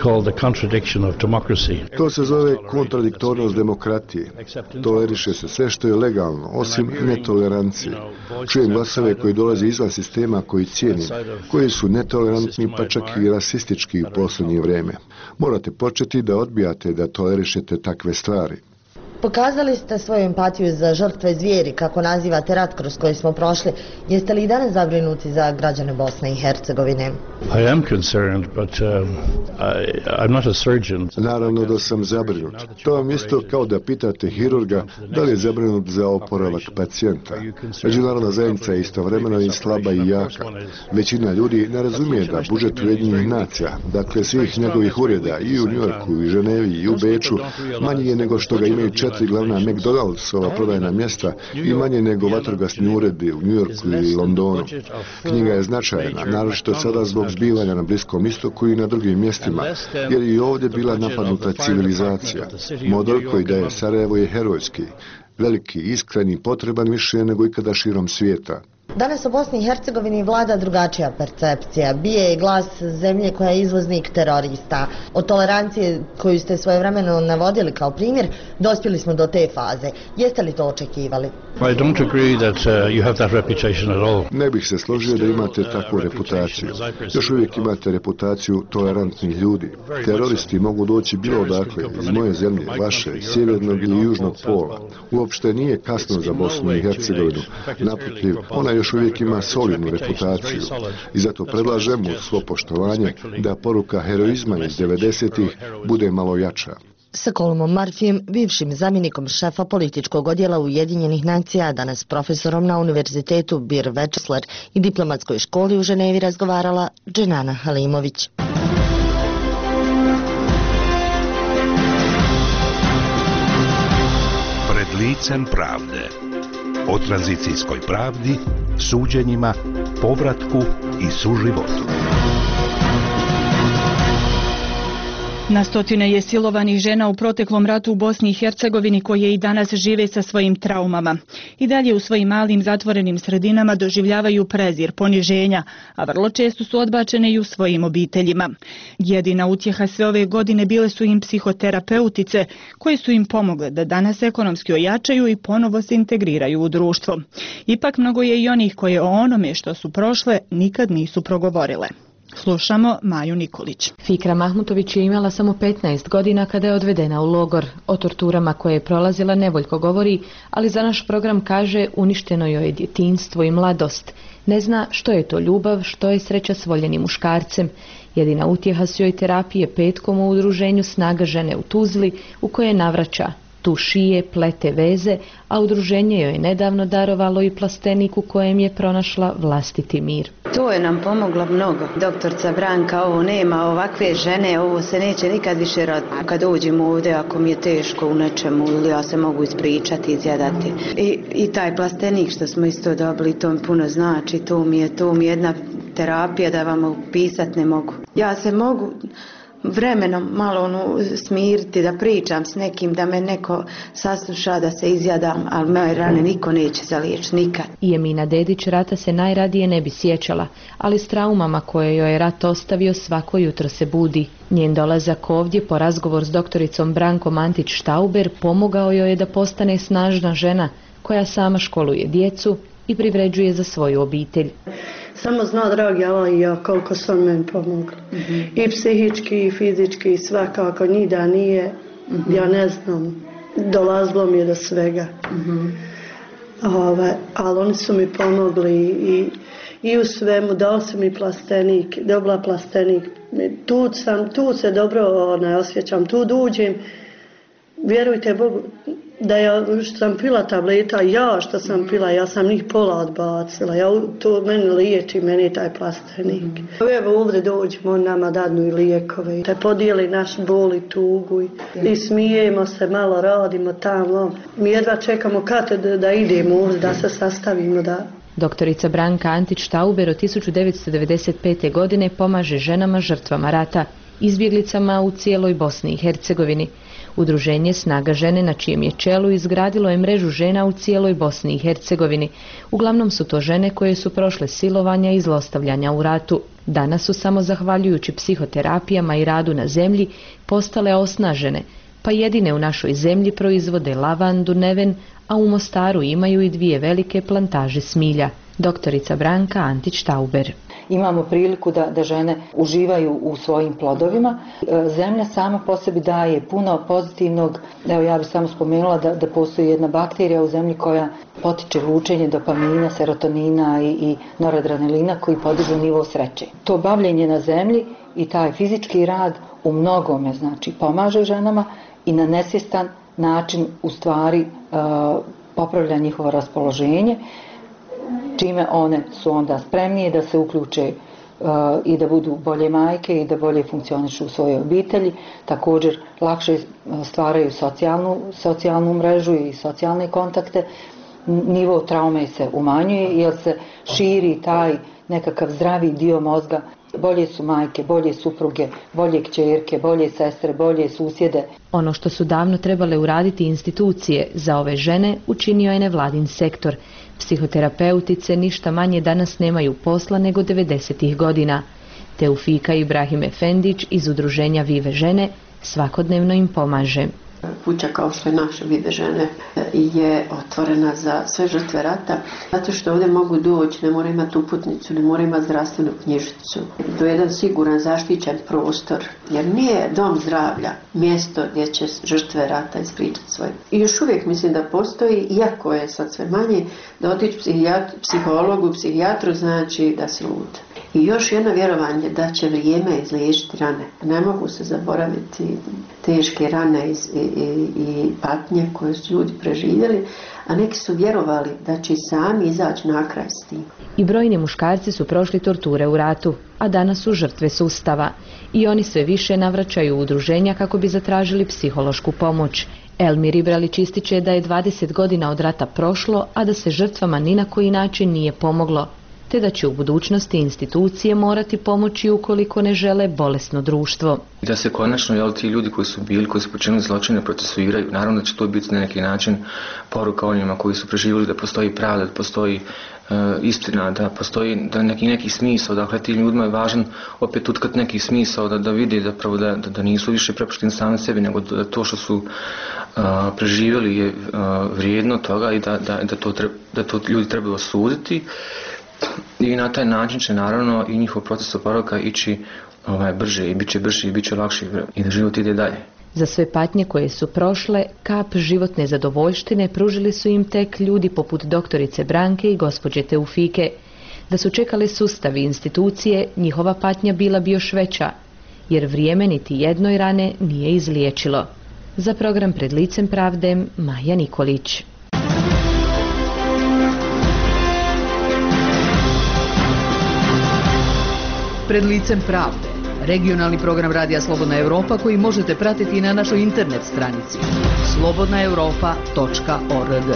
To se zove kontradiktornost demokratije. Toleriše se sve što je legalno, osim netolerancije. Čujem glasove koji dolaze izvan sistema koji cijenim, koji su netolerantni pa čak i rasistički u posljednje vrijeme. Morate početi da odbijate da tolerišete takve stvari. Pokazali ste svoju empatiju za žrtve zvijeri, kako nazivate rat kroz koji smo prošli. Jeste li i danas zabrinuti za građane Bosne i Hercegovine? I am concerned, but um, I, I'm not a surgeon. Naravno da sam zabrinut. To vam isto kao da pitate hirurga da li je zabrinut za oporavak pacijenta. Međunarodna zajednica je istovremeno i slaba i jaka. Većina ljudi ne razumije da budžet Ujedinjenih nacija, dakle svih njegovih ureda i u Njujorku, i Ženevi, i u Beču, manji je nego što ga imaju četiri glavna McDonald'sova prodajna mjesta i manje nego vatrogasni uredi u Njujorku i Londonu. Knjiga je značajna, naročito sada zbog zbivanja na Bliskom istoku i na drugim mjestima, jer i ovdje bila napadnuta civilizacija. Model koji daje Sarajevo je herojski, veliki, iskren i potreban više nego ikada širom svijeta. Danas u Bosni i Hercegovini vlada drugačija percepcija. Bije je glas zemlje koja je izvoznik terorista. Od tolerancije koju ste svojevremeno navodili kao primjer, dospjeli smo do te faze. Jeste li to očekivali? I don't agree that uh, you have that reputation at all. Ne bih se složio da imate takvu reputaciju. Još uvijek imate reputaciju tolerantnih ljudi. Teroristi mogu doći bilo odakle, iz moje zemlje, vaše, sjevernog ili južnog pola. Uopšte nije kasno za Bosnu i Hercegovinu. Naprotiv, ona još uvijek ima solidnu reputaciju. I zato predlažem uz svo poštovanje da poruka heroizma iz devedesetih bude malo jača. Sa Columom Murphyjem, bivšim zamjenikom šefa političkog odjela Ujedinjenih nacija, danas profesorom na Univerzitetu Bir Wetzlar i diplomatskoj školi u Ženevi, razgovarala Dženana Halimović. Pred licem pravde. O tranzicijskoj pravdi, suđenjima, povratku i suživotu. Na stotine je silovanih žena u proteklom ratu u Bosni i Hercegovini koje i danas žive sa svojim traumama. I dalje u svojim malim zatvorenim sredinama doživljavaju prezir, poniženja, a vrlo često su odbačene i u svojim obiteljima. Jedina utjeha sve ove godine bile su im psihoterapeutice koje su im pomogle da danas ekonomski ojačaju i ponovo se integriraju u društvo. Ipak mnogo je i onih koje o onome što su prošle nikad nisu progovorile. Slušamo Maju Nikolić. Fikra Mahmutović je imala samo petnaest godina kada je odvedena u logor. O torturama koje je prolazila nevoljko govori, ali za naš program kaže uništeno joj je djetinjstvo i mladost. Ne zna što je to ljubav, što je sreća s voljenim muškarcem. Jedina utjeha su joj terapije petkom u udruženju Snaga žene u Tuzli, u koje navraća. Tu šije, plete veze, a udruženje joj je nedavno darovalo i plastenik u kojem je pronašla vlastiti mir. To je nam pomoglo mnogo. Doktorca Branka, ovo nema ovakve žene, ovo se neće nikad više raditi. Kad uđem ovdje, ako mi je teško u nečemu, ili ja se mogu ispričati, izjadati. I, i taj plastenik što smo isto dobili, to mi puno znači, to mi je, to mi je jedna terapija da vam opisat ne mogu. Ja se mogu vremenom malo onu smiriti, da pričam s nekim, da me neko sasluša, da se izjadam, ali moje rane niko neće zaliječiti, nikad. I Emina Dedić rata se najradije ne bi sjećala, ali s traumama koje joj je rat ostavio svako jutro se budi. Njen dolazak ovdje po razgovor s doktoricom Brankom Antić-Štauber pomogao joj je da postane snažna žena koja sama školuje djecu i privređuje za svoju obitelj. Samo zna, dragi Allah i ja, koliko sam meni pomogla. Mm-hmm. I psihički, i fizički, i svakako. Ni da nije, mm-hmm. ja ne znam, dolazilo mi je do svega. Mm-hmm. Ove, ali oni su mi pomogli i, i u svemu, dao su mi plastenik, dobila plastenik. Tu, sam, tu se dobro onaj, osjećam, tu uđem. Vjerujte Bogu, da ja što sam pila tableta, ja što sam pila, ja sam njih pola odbacila. Ja, to meni liječi, meni taj plastenik. Mm. Evo ovdje dođemo, on nama dadnu i lijekove. Te podijeli naš bol i tugu i, i smijemo se, malo radimo tamo. Mi jedva čekamo kad da, da idemo ovdje, da se sastavimo. Da. Doktorica Branka Antić-Štauber od tisuću devetsto devedeset pete. godine pomaže ženama žrtvama rata, izbjeglicama u cijeloj Bosni i Hercegovini. Udruženje Snaga žene na čijem je čelu izgradilo je mrežu žena u cijeloj Bosni i Hercegovini. Uglavnom su to žene koje su prošle silovanja i zlostavljanja u ratu. Danas su samo zahvaljujući psihoterapijama i radu na zemlji postale osnažene, pa jedine u našoj zemlji proizvode lavandu, neven, a u Mostaru imaju i dvije velike plantaže smilja. Doktorica Branka Antić-Štauber. Imamo priliku da, da žene uživaju u svojim plodovima. Zemlja sama po sebi daje puno pozitivnog. Evo ja bih samo spomenula da, da postoji jedna bakterija u zemlji koja potiče lučenje dopamina, serotonina i, i noradrenalina koji podižu nivo sreće. To bavljenje na zemlji i taj fizički rad u mnogome znači pomaže ženama i na nesvjestan način u stvari uh, popravlja njihovo raspoloženje, čime one su onda spremnije da se uključe uh, i da budu bolje majke i da bolje funkcionišu u svojoj obitelji. Također lakše stvaraju socijalnu, socijalnu mrežu i socijalne kontakte. Nivo traume se umanjuje jer se širi taj nekakav zdravi dio mozga. Bolje su majke, bolje supruge, bolje kćerke, bolje sestre, bolje susjede. Ono što su davno trebale uraditi institucije za ove žene učinio je nevladin sektor. Psihoterapeutice ništa manje danas nemaju posla nego devedesetih godina. Teufika Ibrahim Efendić iz udruženja Vive žene svakodnevno im pomaže. Kuća kao što je naša Vive žene je otvorena za sve žrtve rata, zato što ovdje mogu doći, ne mora imati uputnicu, ne mora imati zdravstvenu knjižicu. To je jedan siguran, zaštićen prostor, jer nije dom zdravlja mjesto gdje će žrtve rata ispričati svoje. I još uvijek mislim da postoji, iako je sad sve manje, da otići psihijatru, psihologu, psihijatru znači da si lud. I još jedno vjerovanje da će vrijeme izliječiti rane. Ne mogu se zaboraviti teške rane i, i, i patnje koje su ljudi preživjeli, a neki su vjerovali da će sami izaći na kraj s tim. I brojni muškarci su prošli torture u ratu, a danas su žrtve sustava. I oni sve više navraćaju u udruženja kako bi zatražili psihološku pomoć. Elmir Ibralić ističe da je dvadeset godina od rata prošlo, a da se žrtvama ni na koji način nije pomoglo. te da će u budućnosti institucije morati pomoći ukoliko ne žele bolesno društvo. Da se konačno jel, ti ljudi koji su bili, koji su počinili zločine procesuiraju, naravno da će to biti na neki način poruka onima koji su preživjeli da postoji pravda, da postoji uh, istina, da postoji da neki, neki smisao, dakle ti ljudima je važan opet utkat neki smisao, da, da vidi zapravo da, da, da nisu više prepušteni sami sebi, nego da to što su uh, preživjeli je uh, vrijedno toga i da, da, da, to, treba, da to ljudi trebaju osuditi. I na taj način će naravno i njihov proces oporavka ići ovaj, brže i bit će brži i bit će lakši i da život ide dalje. Za sve patnje koje su prošle, kap životne zadovoljštine pružili su im tek ljudi poput doktorice Branke i gospođe Teufike. Da su čekali sustav i institucije, njihova patnja bila bi još veća, jer vrijeme niti jednoj rane nije izliječilo. Za program Pred licem pravde, Maja Nikolić. Pred licem pravde, regionalni program Radija Slobodna Europa koji možete pratiti na našoj internet stranici slobodna europa tačka org.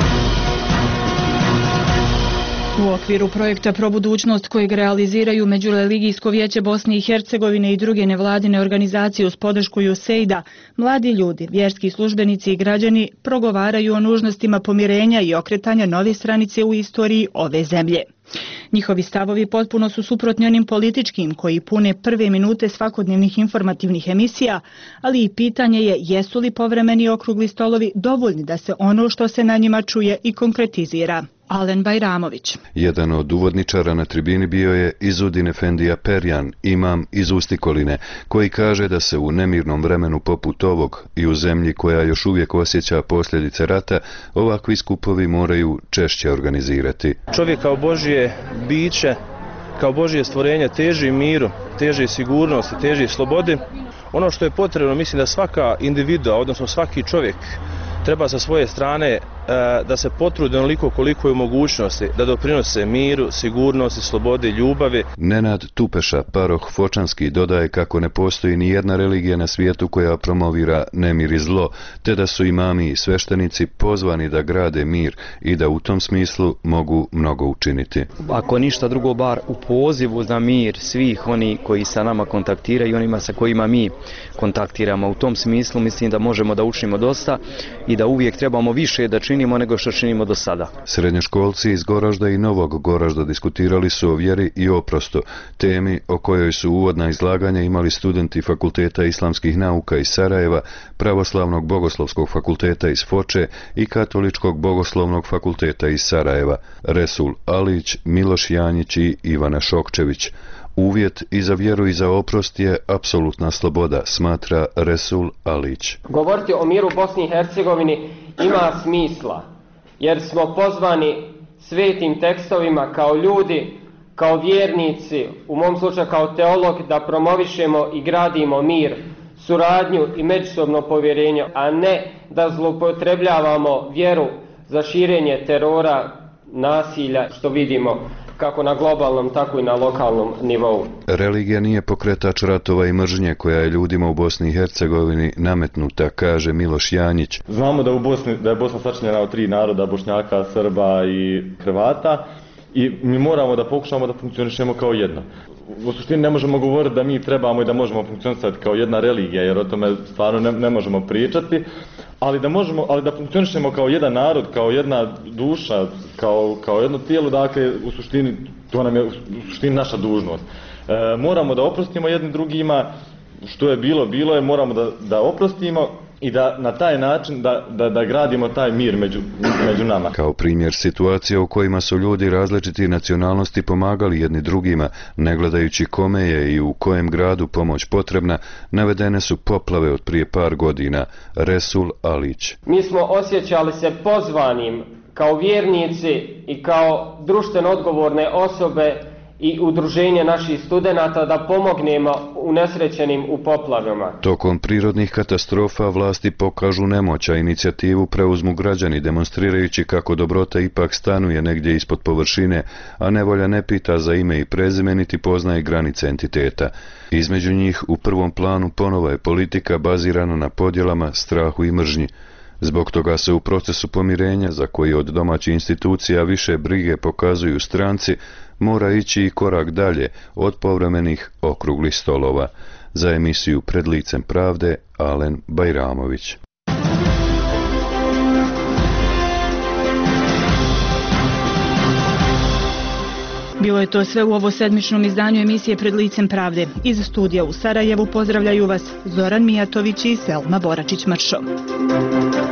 U okviru projekta Probudućnost kojeg realiziraju Međureligijsko vijeće Bosne i Hercegovine i druge nevladine organizacije uz podršku U S A I D-a, mladi ljudi, vjerski službenici i građani progovaraju o nužnostima pomirenja i okretanja nove stranice u istoriji ove zemlje. Njihovi stavovi potpuno su suprotni onim političkim koji pune prve minute svakodnevnih informativnih emisija, ali i pitanje je jesu li povremeni okrugli stolovi dovoljni da se ono što se na njima čuje i konkretizira. Alen Bajramović. Jedan od uvodničara na tribini bio je Izudin Efendija Perjan, imam iz Ustikoline, koji kaže da se u nemirnom vremenu poput ovog i u zemlji koja još uvijek osjeća posljedice rata, ovakvi skupovi moraju češće organizirati. Čovjek kao Božje biće, kao Božje stvorenje teži miru, teži sigurnosti, teži slobodi. Ono što je potrebno, mislim da svaka individua, odnosno svaki čovjek, treba sa svoje strane da se potrude onoliko koliko je u mogućnosti da doprinose miru, sigurnosti, slobodi, ljubavi. Nenad Tupeša, paroh Fočanski, dodaje kako ne postoji ni jedna religija na svijetu koja promovira nemir i zlo, te da su imami i sveštenici pozvani da grade mir i da u tom smislu mogu mnogo učiniti. Ako ništa drugo, bar u pozivu za mir svih oni koji sa nama kontaktiraju i onima sa kojima mi kontaktiramo. U tom smislu mislim da možemo da učinimo dosta i da uvijek trebamo više da činimo nego što činimo do sada. Srednjoškolci iz Goražda i Novog Goražda diskutirali su o vjeri i oprostu, temi o kojoj su uvodna izlaganja imali studenti Fakulteta islamskih nauka iz Sarajeva, Pravoslavnog bogoslovskog fakulteta iz Foče i Katoličkog bogoslovnog fakulteta iz Sarajeva, Resul Alić, Miloš Janjić i Ivana Šokčević. Uvjet i za vjeru i za oprost je apsolutna sloboda, smatra Resul Alić. Govoriti o miru u Bosni i Hercegovini ima smisla, jer smo pozvani svetim tekstovima kao ljudi, kao vjernici, u mom slučaju kao teolog, da promovišemo i gradimo mir, suradnju i međusobno povjerenje, a ne da zloupotrebljavamo vjeru za širenje terora, nasilja, što vidimo kako na globalnom, tako i na lokalnom nivou. Religija nije pokretač ratova i mržnje koja je ljudima u Bosni i Hercegovini nametnuta, kaže Miloš Janjić. Znamo da, u Bosni, da je Bosna sačinjena od tri naroda, Bošnjaka, Srba i Hrvata, i mi moramo da pokušamo da funkcionišemo kao jedno. U suštini ne možemo govoriti da mi trebamo i da možemo funkcionisati kao jedna religija, jer o tome stvarno ne, ne možemo pričati, ali da možemo, ali da funkcionišemo kao jedan narod, kao jedna duša, kao, kao jedno tijelo, dakle u suštini to nam je u suštini naša dužnost. E, moramo da oprostimo jednim drugima, što je bilo, bilo je, moramo da, da oprostimo i da na taj način da, da, da gradimo taj mir među, među nama. Kao primjer situacija u kojima su ljudi različiti nacionalnosti pomagali jedni drugima, ne gledajući kome je i u kojem gradu pomoć potrebna, navedene su poplave od prije par godina. Resul Alić. Mi smo osjećali se pozvanim kao vjernici i kao društveno odgovorne osobe i udruženje naših studenata da pomognemo unesrećenim u poplavama. Tokom prirodnih katastrofa vlasti pokažu nemoć, a inicijativu preuzmu građani, demonstrirajući kako dobrota ipak stanuje negdje ispod površine, a nevolja ne pita za ime i prezime niti poznaje granice entiteta. Između njih u prvom planu ponovo je politika bazirana na podjelama, strahu i mržnji. Zbog toga se u procesu pomirenja, za koji od domaćih institucija više brige pokazuju stranci, mora ići i korak dalje od povremenih okruglih stolova. Za emisiju Pred licem pravde, Alen Bajramović. Bilo je to sve u ovo sedmičnom izdanju emisije Pred licem pravde. Iz studija u Sarajevu pozdravljaju vas Zoran Mijatović i Selma Boračić-Mršo.